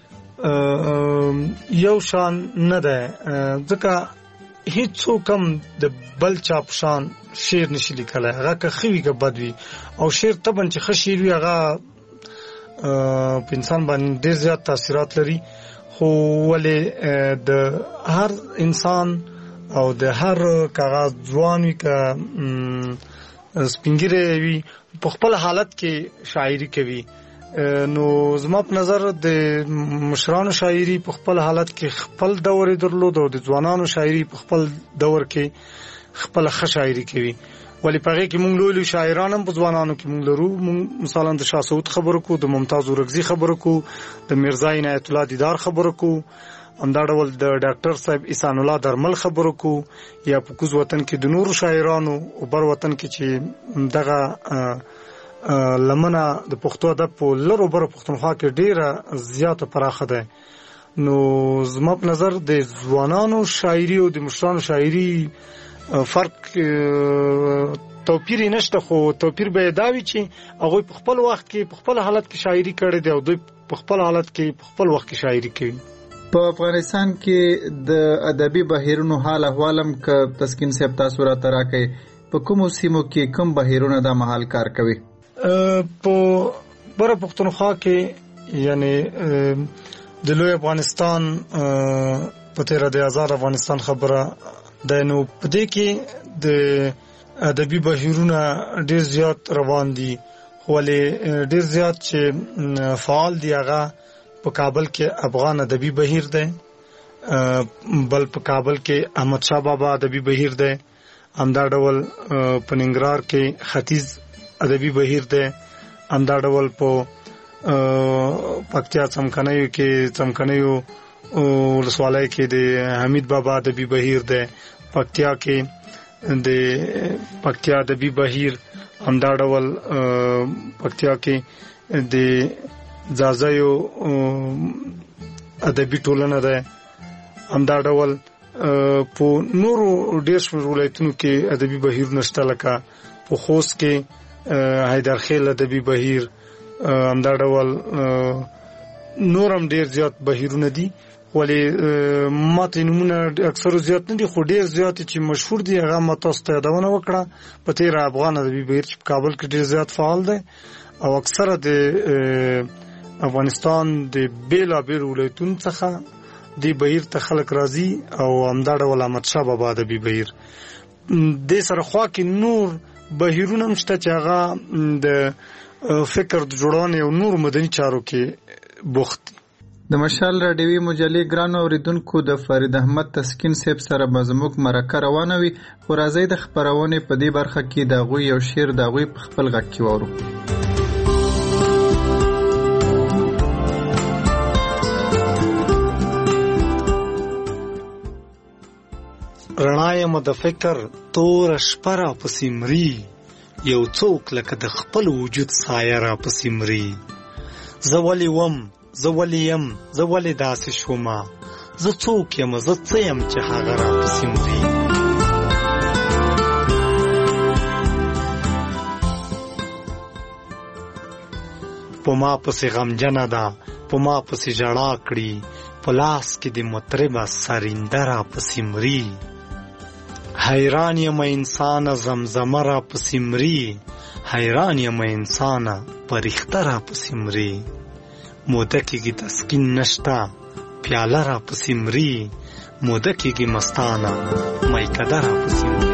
U: یو شان نه ده، ځکه هیڅوک هم د بل چا په شان شعر نشي لیکلی. هغه که ښه وي که بد وي، او شعر طبعا چې ښه شعر وي هغه په انسان باندې ډېر زیات تاثیرات لري. خو ولې د هر انسان او د هر کاغذ ځوان وي که سپینګیری وي په خپل حالت کې شاعري کوي. نو زما په نظر د مشرانو شاعري په خپل حالت کې خپل دور درلود او د ځوانانو شاعري په خپل دور کې خپل ښه شاعري کوي. ولې په هغې کې مونږ لوی لوی شاعران هم په ځوانانو کې مونږ لرو. مونږ مثلا د شاه سعود خبره کو، د ممتاز اورکزي خبره کو، د میرزا عنایت الله دیدار خبره کو، همدا ډول د ډاکټر صاحب احسان الله درمل خبره کو، یا په کوز وطن کې د نورو شاعرانو او بر وطن کې چې دغه لمنه د پښتو ادب په لرو برو پښتونخوا کې ډیره زیاته پراخه ده. نو زما په نظر د ځوانانو شاعري او د مشرانو شاعري فرق توپیر نشته، خو توپیر به دا وي چې هغوی په خپل وخت کې په خپل حالت کې شاعري کړې ده او دوی په خپل حالت کې په خپل وخت کې شاعري کوي.
A: په افغانستان کې د ادبي بهیرونو حال احوالم که تسکین صاحب تاسو راته راکړئ، په کومو سیمو کې کوم بهیرونه دا مهال کار کوي؟
U: په بره پښتونخوا کې یعنی د لوی افغانستان په تیره د آزاد افغانستان خبره ده، نو په دې کې د ادبي بهیرونه ډېر زیات روان دي، خو ولې ډېر زیات چې فعال دي هغه په کابل کې افغان ادبي بهیر دی، بل په کابل کې احمد شاه بابا ادبي بهیر دی، همدا ډول په ننګرهار کې ختیځ ادبي بهیر دی، همدا ډول په پکتیا څمکنیو کې څمکنیو ولسوالۍ کې د حمید بابا ادبي بهیر دی، پکتیا کې د پکتیا ادبي بهیر، همدا ډول پکتیا کې د ځاځیو ادبي ټولنه ده، همدا ډول په نورو ډېر شمېر ولایتونو کې ادبي بهیرونه شته، لکه په خوست کې حیدرخیل ادبي بهیر، همدا ډول نور هم ډېر زیات بهیرونه دي، ولې ماته نومونه اکثر زیات نه دي، خو ډېر زیات چې مشهور دي هغه ما تاسو ته یادونه وکړه. په تیره افغان ادبي بهیر چې په کابل کې ډېر زیات فعال دی او اکثره د افغانستان د بیلابیلو ولایتونو څخه دې بهیر ته خلک راځي، او همدا ډول احمد شاه بابا ادبي بهیر. دې سره خوا کې نور بهیرونه هم شته چې هغه د فکر د جوړونې او نور مدني چارو کې بوخت دي.
A: د مشال راډیوي مجلې ګرانو اوریدونکو، د فرید احمد تسکین صاحب سره به زموږ مرکه روانه وي، خو راځئ د خپرونې په دې برخه کې د هغوی یو شعر د هغوی په خپل غږ کې واورو.
U: رڼا یم د فکر توره شپه را پسې مري، یو څوک لکه د خپل وجود سایه را پسې مري. زه ولې وم، زه ولې یم، زه ولې داسې شومه، زه څوک یم، زه څه یم چې هغه را پسې مري. په ما پسې غمجنه ده، په ما پسې ژړا کړي، په لاس کې د مطربه سرینده را پسې مري. حیران یم انسانه زمزمه را پسې مري، حیران یم انسانه پریخته را پسې مري. موده کېږي تسکین نشته پیاله را پسې مري، موده کېږي مستانه میکده را پسې مري.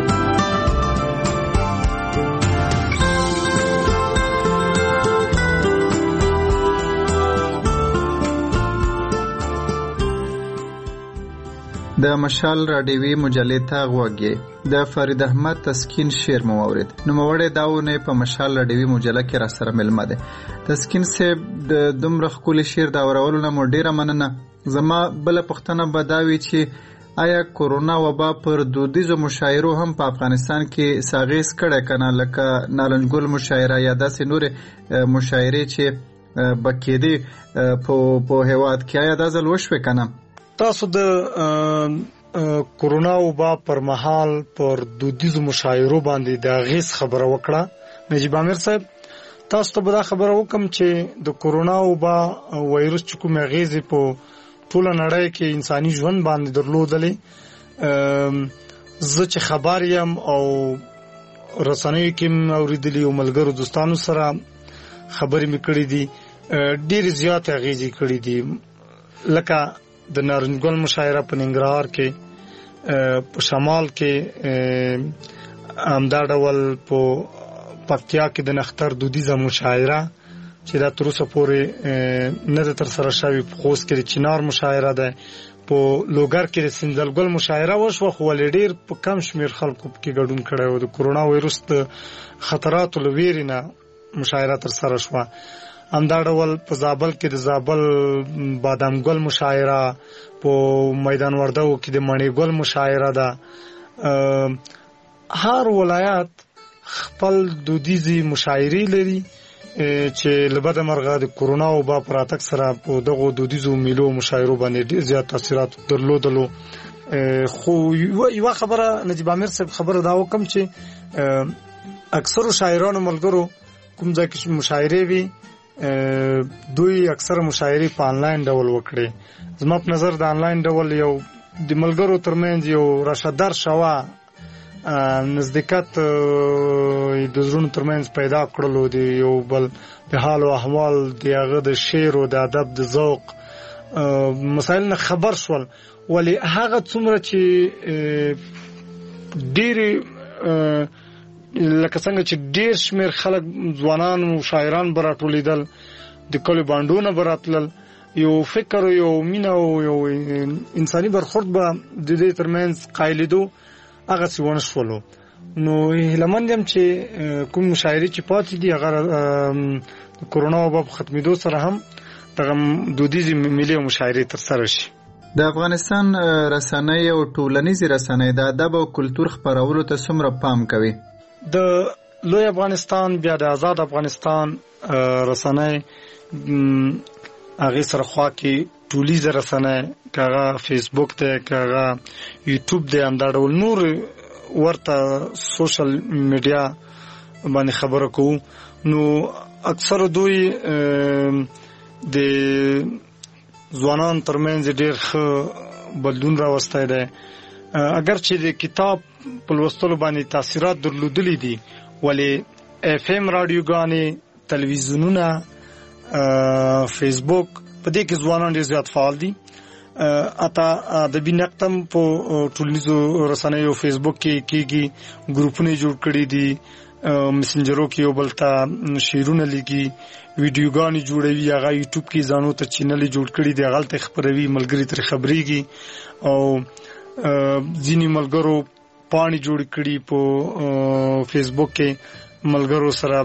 A: د مشال راډیوي مجلې ته غوږ د فرید احمد تسکین شعر مو واورید. نوموړی دا ونې په مشال راډیوي مجله کې را سره ملمه دی. تسکین صاحب د دومره ښکلي شعر د اورولو نه مو ډېره مننه. زما بله پوښتنه به دا وي چې آیا کورونا وبا پر دودیزو مشاعرو هم په افغانستان کې څه اغېز کړی که نه، لکه نارنج ګل مشاعره یا داسې نورې مشاعرې چې به کېدې په هېواد کې، آیا دا ځل وشوې که نه؟
U: تاسو د کورونا وبا پر مهال پر دودیزو مشاعرو باندې د اغېز خبره وکړه. نجیب عامر صاحب، تاسو ته به دا خبره وکم چې د کورونا وبا وایرس چې کوم اغېزې په ټوله نړۍ کې انساني ژوند باندې درلودلې، زه چې خبر یم او رسنیو کې م اورېدلي او ملګرو دوستانو سره خبرې مې کړې دي، ډېرې زیاتې اغېزې کړې دي. لکه د نارنج ګل مشاعره په ننګرهار کې، په شمال کې همدا ډول په پکتیا کې د نختر دودیزه مشاعره چې دا تر اوسه پورې نه ده ترسره شوې، په خوست کې د چنار مشاعره ده، په لوګر کې د سنځل ګل مشاعره وشوه، خو ولې ډېر په کم شمېر خلکو پکې ګډون کړی و. د کورونا وایرس د خطراتو له ویرې نه مشاعره ترسره شوه. همدا ډول په زابل کې د زابل بادام ګل مشاعره، په میدان وردګو کې د مڼې ګل مشاعره ده. هر ولایت خپل دودیزي مشاعرې لري چې لبد مرغه د کورونا او با پراتک سره په دغه دودیزو میلو مشاعرو باندې ډیر زیات تاثیرات درلودلو. خو یو خبره نجیب امیر صاحب خبره دا وکم چې اکثر شاعرانو ملګرو کوم ځکه چې مشاعرې وي دوی اکثر مشاعرې په انلاین ډول وکړي. زما په نظر د انلاین ډول یو د ملګرو ترمنځ یو راشدار شوا نزدېکت د زړونو ترمنځ پیدا کړلو، د یو بل د حال او احوال د هغه د شعر او د ادب د ذوق مسایل نه خبر شول. ولی هغه څومره چې ډېرې لکه څنګه چې ډېر شمېر خلک ځوانان او شاعران به راټولېدل، د کلیو بانډونه به راتلل، یو فکر او یو مینه او یو انساني برخورد به د دې ترمنځ قایلېدو، هغسې ونه شولو. نو هیلهمند یم چې کوم مشاعرې چې پاتې دي هغه د کورونا وبا په ختمېدو سره هم دغه دودیزې ملي مشاعرې ترسره شي.
A: د افغانستان رسنۍ او ټولنیزې رسنۍ د ادب او کلتور خپرولو ته څومره پام کوي؟
U: د لوی افغانستان بیا د آزاد افغانستان رسنۍ هغې سره خوا کې ټولیزه رسنۍ که هغه فیسبوک دی که هغه یوټیوب دی، همدا ډول نور ورته سوشل میډیا باندې خبره کوو. نو اکثر دوی د ځوانان ترمنځ ډېر ښه بدلون راوستی دی. اگر چې د کتاب په لوستلو باندې تاثیرات درلودلی دي، ولې اف ام راډیوګانې، تلویزیونونه، فیسبوک، په دې کې ځوانان ډېر زیات فعال دي. اته ادبي نقد هم په ټولنیزو رسنیو فیسبوک کې کېږي، ګروپونه یې جوړ کړي دي، مسنجرو کې یو بل ته شعرونه لیکي، ویډیوګانې جوړوي، هغه یوټیوب کې ځانو ته چینل یې جوړ کړي دي، هغلته خپروي، ملګري ترې خبرېږي. او ځینې ملګرو پاڼې جوړې کړي په فیسبوک کې، ملګرو سره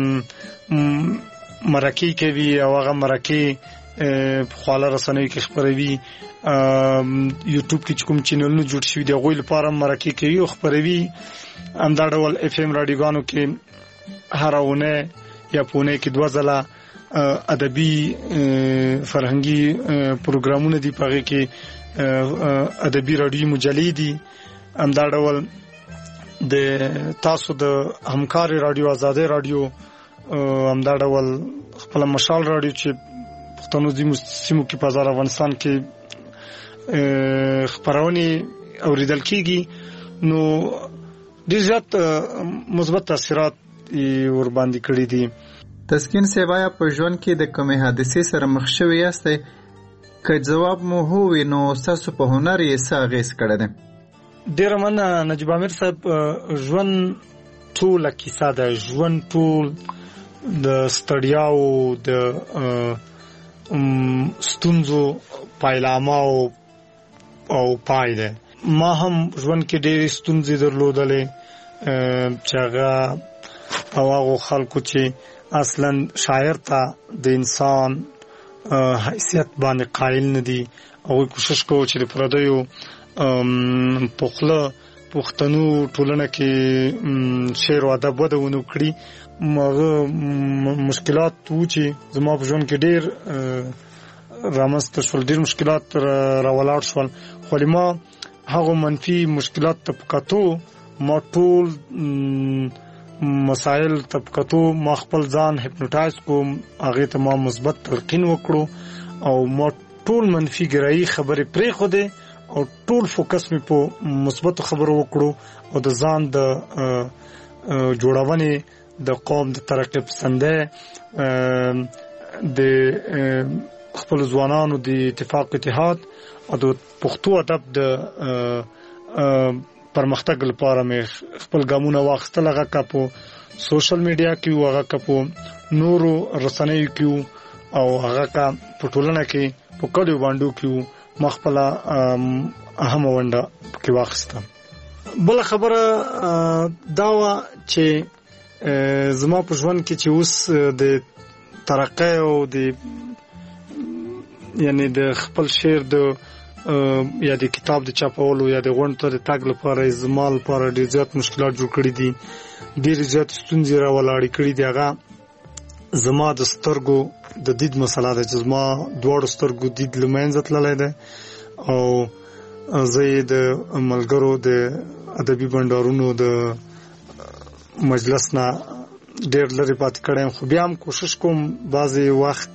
U: مرکې کوي او هغه مرکې په خواله رسنیو کې خپروي. یوټیوب کې چې کوم چینلونه جوړ شوي دي هغوی لپاره مرکې کوي او خپروي. همدا ډول اف ام راډیوګانو کې هره اونۍ یا په اونۍ کې دوه ځله ادبي فرهنګي پروګرامونه دي، په هغې کې ادبي راډیوي مجلې دي. همدا ډول د تاسو د همکارې راډیو آزادۍ راډیو، همدا ډول خپله مشال راډیو چې پښتنو سیمو کې په آزاد افغانستان کې خپرونې اورېدل کېږي. نو ډېر زیات مثبت تاثیرات یې ورباندې کړي دي.
A: تسکین صاحب، آیا په ژوند کې د کومې حادثې سره مخ شوي یاستئ؟ که جواب مو هو وي نو ستاسو په هنر یې څه اغېز کړی دی؟
U: ډېره مننه نجیب امیر صاحب. ژوند ټوله کیسه ده، ژوند ټول د ستړیاو، د ستونزو پایلامه او پای ده. ما هم ژوند کې ډېرې ستونزې درلودلې چې هغه او هغو خلکو چې اصلا شاعر ته د انسان حیثیت باندې قایل نه دي، هغوی کوشش کوو چې د پردیو په خوله پښتنو ټولنه کې شعر او ادب وده ونه کړي. هغه مشکلات و چې زما په ژوند کې ډېر رامنځته شول، ډېر مشکلات راولاړ شول. خو ما هغو منفي مشکلات ته په کتو، ما ټول مسایل ته په کتو ما خپل ځان هپنوټایز کوم، هغې ته ما مثبت تلقین وکړو او ما ټول منفي ګرایي خبرې پرېښودې او ټول فوکس مې په مثبتو خبرو وکړو او د ځان د جوړونې، د قوم د ترقۍ پسندۍ، د خپل ځوانانو د اتفاق اتحاد او د پښتو ادب د پرمختګ لپاره مې خپل ګامونه واخیستل. هغه که په سوشل میډیا کې وو، هغه که په نورو رسنیو کې وو، او هغه که په ټولنه کې په کلیو بانډو کې وو، ما خپله اهمه ونډه پکې واخیسته. بله خبره دا وه چې زما په ژوند کې چې اوس د ترقۍ او د یعنی د خپل شعر د یا د کتاب د چاپولو یا د غونډ ته د تګ لپاره زما لپاره ډېر زیات مشکلات جوړ کړي دي، ډېر زیات ستونزې راولاړې کړي دي. هغه زما د سترګو د دید مسله ده چې زما دواړو سترګو دید له منځه تللی دی او زه یې د ملګرو د ادبي بنډارونو د مجلس نه ډېر لرې پاتې کړی یم، خو بیا هم کوشش کوم بعضې وخت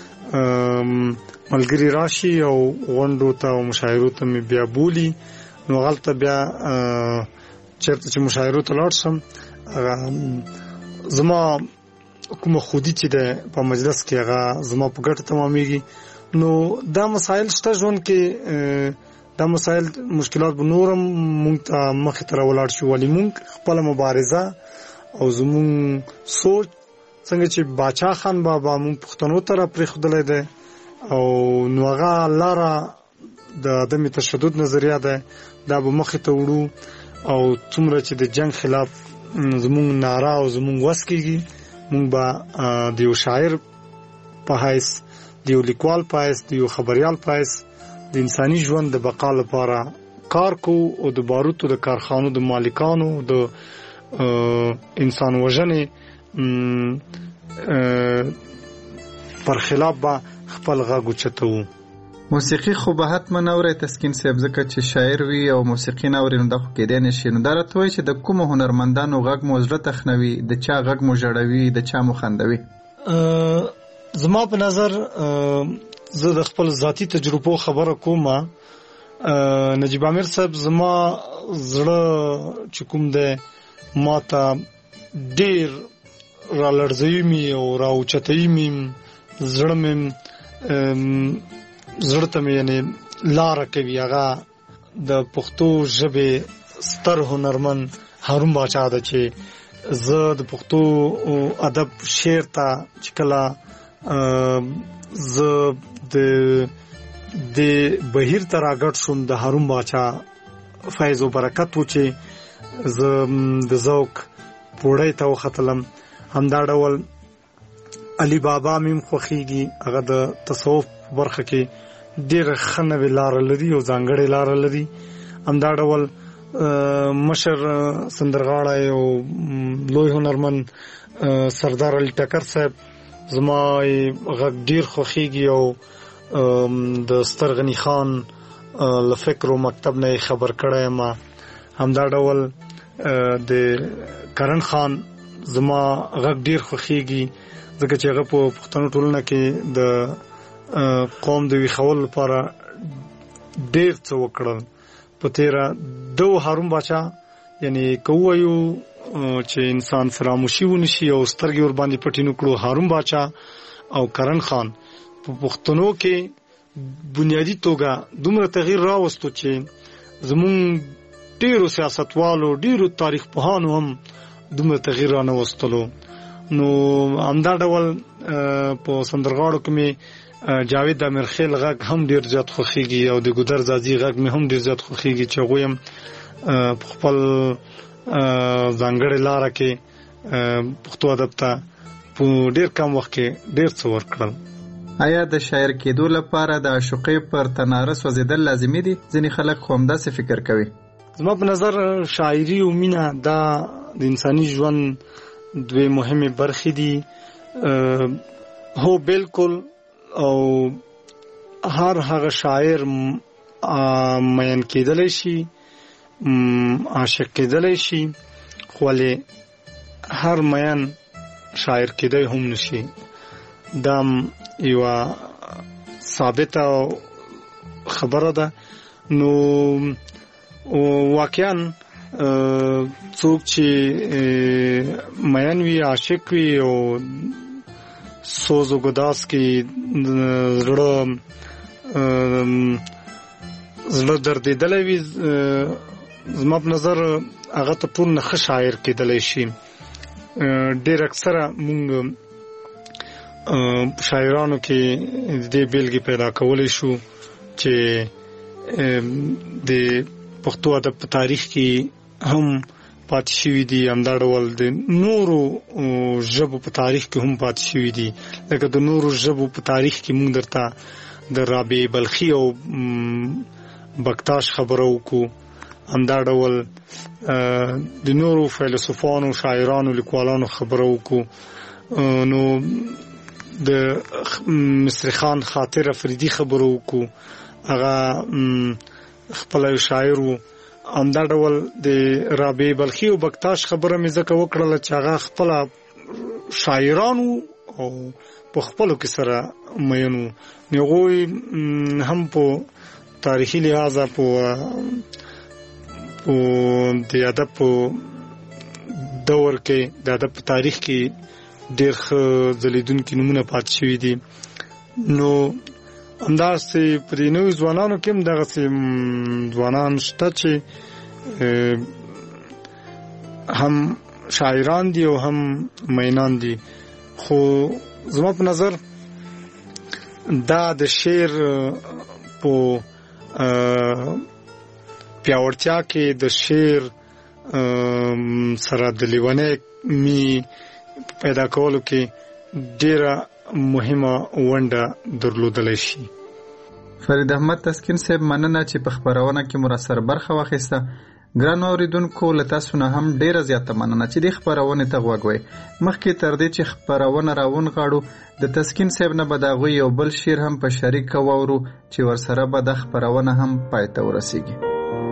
U: ملګري راشي او غونډو ته او مشاعرو ته مې بیا بولي، نو هغلته بیا چېرته چې مشاعرو ته لاړ شم هغه زما کومه خودي چې ده په مجلس کې هغه زما په ګټه تمامېږي. نو دا مسایل شته ژوند کې، دا مسایل مشکلات به نور هم مونږ ته مخې ته راولاړ شي، ولې مونږ خپله مبارزه او زمونږ سوچ څنګه چې باچا خان بابا مونږ پښتنو ته را پرېښودلی دی او نو هغه لاره د عدم تشدد نظریه ده، دا به مخې ته وړو او څومره چې د جنگ خلاف زمونږ ناره او زمونږ وس کېږي مونږ به د یو شاعر په حیث، د یو لیکوال په حیث، د یو خبریال په حیث د انساني ژوند د بقا لپاره کار کوو او د باروتو د کارخانو د مالکانو د انسان وژنې پر خلاف به خپل غږ اوچتوو.
A: موسیقي خو به حتما اورئ تسکین صاحب، ځکه چې شاعر وي او موسیقي نه اوري نو دا خو کېدی نه شي. نو دا راته وایي چې د کومو هنرمندانو غږ مو زړه تخنوي، د چا غږ مو ژړوي، د چا مو خندوي؟
U: زما په نظر زه د خپل ذاتي تجربو خبره کوم. نجیب امیر صاحب زما زړه چې کوم دی ما ته ډېر را لړزوي مې او را اوچتوي مې زړه مې زړه ته مې یعنې لاره کوي. هغه د پښتو ژبې ستر هنرمند هارون باچا ده چې زه د پښتو ادب شعر ته چې کله زه د د بهیر ته راګډ شوم د هارون باچا فیض و برکت و چې زه د ذوق پوړی ته وختلم. همدا ډول علي بابا مې هم خوښېږي، هغه د تصوف برخه کې ډېره ښه نوې لاره لري او ځانګړې لاره لري. همدا ډول مشر سندرغاړی او لوی هنرمند سردار علي ټکر صاحب زما غږ ډېر خوښېږي او د ستر غني خان له فکر و مکتب نه خبر کړی یم. همدا ډول د کرن خان زما غږ ډېر خوښېږي ځکه چې هغه په پښتنو ټولنه کې د قوم د ویښولو لپاره ډېر څه وکړل. په تیره دو هارون باچا یعنی که ووایو چې انسان فراموشي ونشي او سترګې ورباندې پټې نه کړو، هارون باچا او کرن خان په پښتنو کې بنیادي توګه دومره تغییر راوستو چې زمونږ ډېرو سیاستوالو ډېرو تاریخ پوهانو هم دومره تغییر را نه وستلو. نو همدا ډول په سندرغاړو کې مې جاوید امیرخیل غږ هم ډېر زیات خوښېږي او د ګودر زازي غږ مې هم ډېر زیات خوښېږي چې هغوی هم په خپل ځانګړې لاره کې پښتو ادب ته په ډېر کم وخت کې ډېر څه ورکړل.
A: آیا د شاعر کېدو لپاره د عاشقۍ پر تناره سوځېدل لازمي دي؟ ځینې خلک خو همداسې فکر کوي.
U: زما په نظر شاعري او مینه دا د انساني ژوند دوی مهمې برخې دي. هو بالکل، او هر هغه شاعر مین کېدلی شي، عاشق کېدلی شي، خو ولې هر مین شاعر کېدی هم نشي. دا یوه ثابته خبره ده. نو واقعا څوک چې مین وي، عاشق وي او سوز و ګداس کې زړه زړه دردېدلی وي، زما په نظر هغه ته ټول نه ښه شاعر کېدلی شي. ډېر اکثره مونږ شاعرانو کې د دې بیلګې پیدا کولی شو چې د پښتو ادب په تاریخ کې هم پاتې شوي دي، همدا ډول د نورو ژبو په تاریخ کې هم پاتې شوي دي. لکه د نورو ژبو په تاریخ کې مونږ درته د رابعې بلخي او بکتاش خبره وکړو همدا ډول د نورو فیلسوفانو شاعرانو لیکوالانو خبره وکړو نو د مصری خان خاطر افریدي خبره وکړو هغه خپل شاعر وو همدا ډول د رابعه بلخي او بکتاش خبره مې ځکه وکړله چې هغه خپل شاعرانو او په خپلو کې سره مینو نو هغوی هم په تاریخي لحاظه په په د ادب په دور کې د ادب په تاریخ کې ډېر ښه ځلیدونکي نومونه پاتې شوي دي نو همداسې په دې نویو ځوانانو کې هم دغسې ځوانان شته چې هم شاعران دي او هم مینان دي خو زما په نظر دا د شعر په پیاوړتیا کې د شعر سره د لیونۍ می پیدا کولو کې ډېره مهمه ونډه درلودلی شي.
A: فرید احمد تسکین صاحب مننه چې په خپرونه کې مو راسره برخه واخیسته. ګرانو اورېدونکو له تاسو نه هم ډېره زیاته مننه چې دې خپرونې ته غوږ وئ. مخکې تر دې چې خپرونه راونغاړو د تسکین صاحب نه به د هغوی یو بل شعر هم په شریکه واورو چې ورسره به د خپرونه هم پای ته ورسیږي.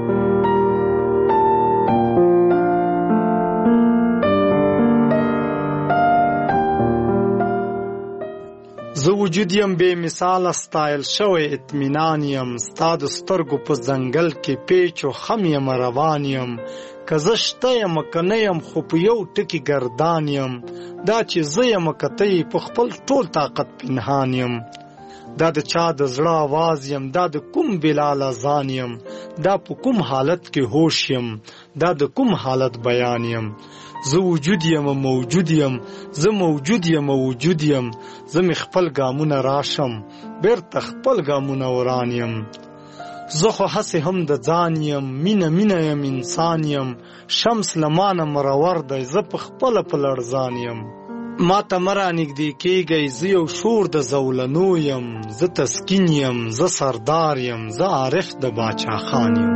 U: زه وجود یم بې مثاله ستایل شوی اطمینان یم ستا د سترګو په ځنګل کې پیچ و خم یم روان یم که زه شته یم که نه یم خو په یو ټکي ګردان یم دا چې زه یم که ته یې په خپل ټول طاقت پنهان یم دا د چا د زړه آواز یم دا د کوم بلال اذان یم دا په کوم حالت کې هوش یم دا د کوم حالت بیان یم زه وجود یم موجود یم زه موجود یم وجود یم زه مې خپل ګامونه راشم بیرته خپل ګامونه وران یم زه خو هسې هم د ځان یم مینه مینه یم انسان یم شمس له مانه مرور دی زه په خپله په لړزان یم ما ته مه رانږدې کېږئ زه یو شور د زولنو یم زه تسکین یم زه سردار یم زه عارف د باچا خان یم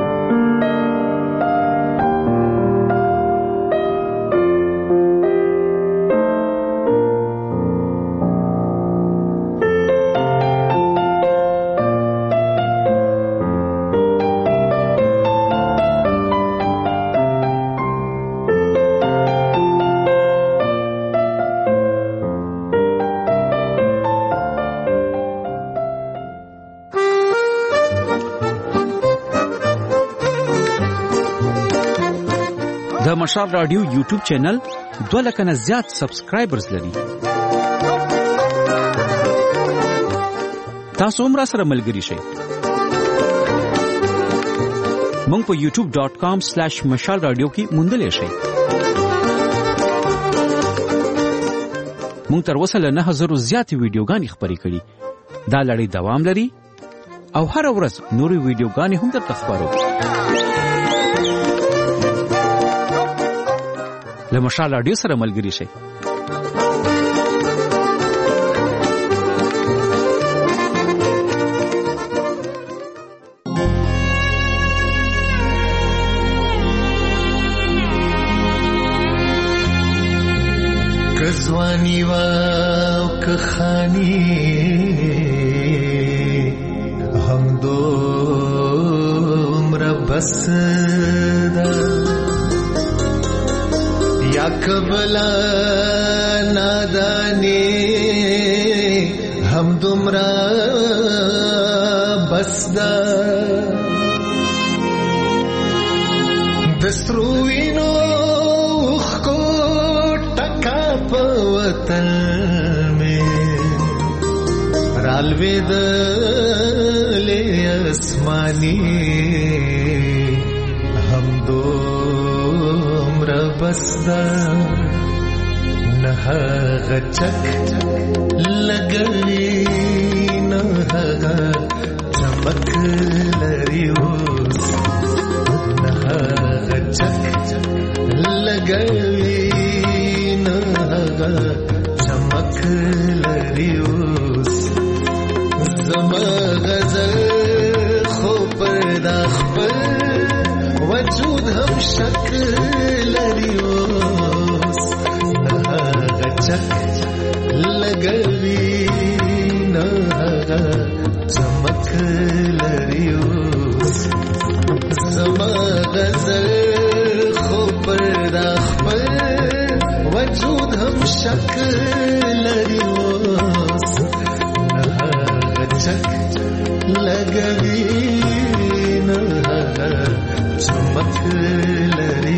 B: د مشال رادیو یوټیوب چینل دوه لکه نه زیات سبسکرایبرز لري. تاسو هم راسره ملګري شئ. موږ په یوټیوب ډاټ کام سلیش مشال رادیو کې موندلی شئ. موږ تر اوسه له نه زرو زیاتې ویډیوګانې خپرې کړي. دا لړۍ دوام لري او هره ورځ نورې ویډیوګانې هم درته خپرو. له مشال رادیو سره ملګري شئ.
R: کزوانی و کخانی هم دو عمر بس دا یا کبلا نادانی هم دمرا بسدا دستروینو خو ټکا په وطن میں رالوی دلې اسمانی هم دو بسدا نه غچک لګلی نه چمک لري اوس نه غچک لګلی نه چمک لري اوس زما غزل خو پر شک لري اوس نه هغه چک لګوي نه هغه چمک لري اوس زما غزل خو پر دا خپل وجود هم شک لري اوس نه هغه چک لګوي نه هغه چمک لري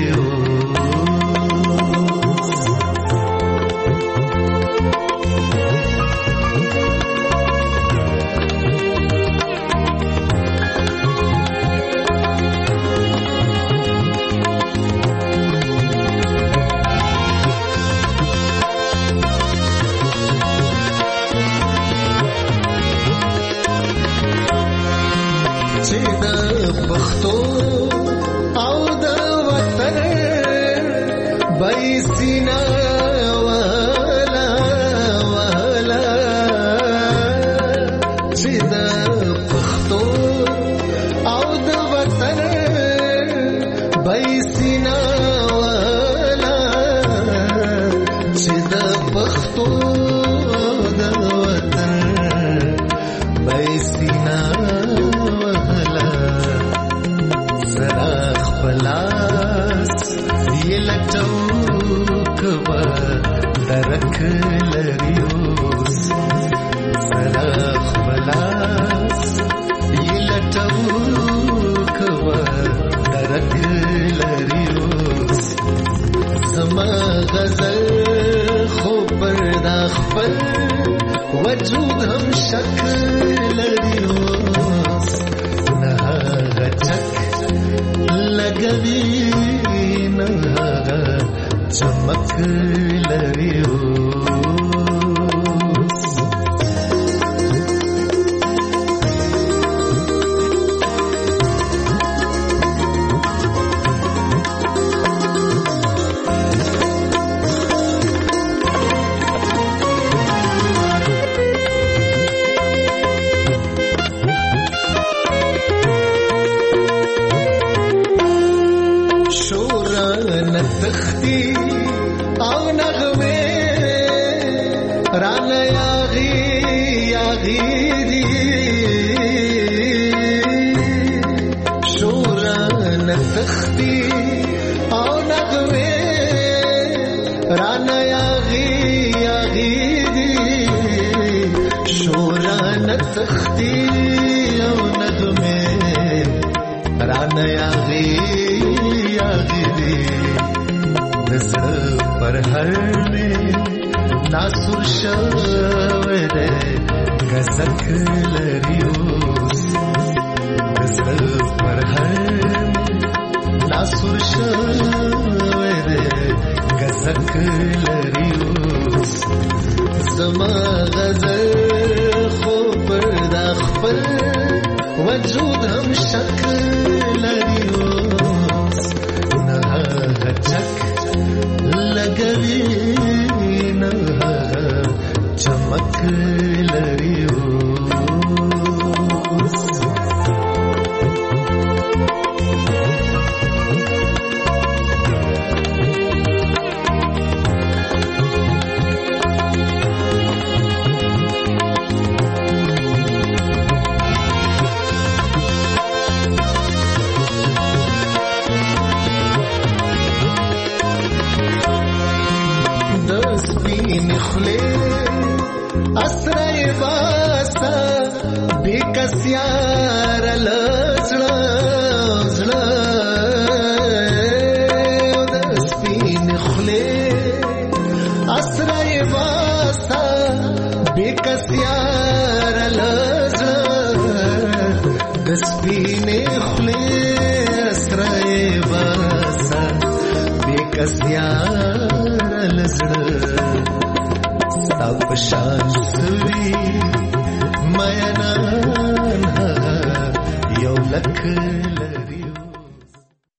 R: Mayanan ha, yo lakh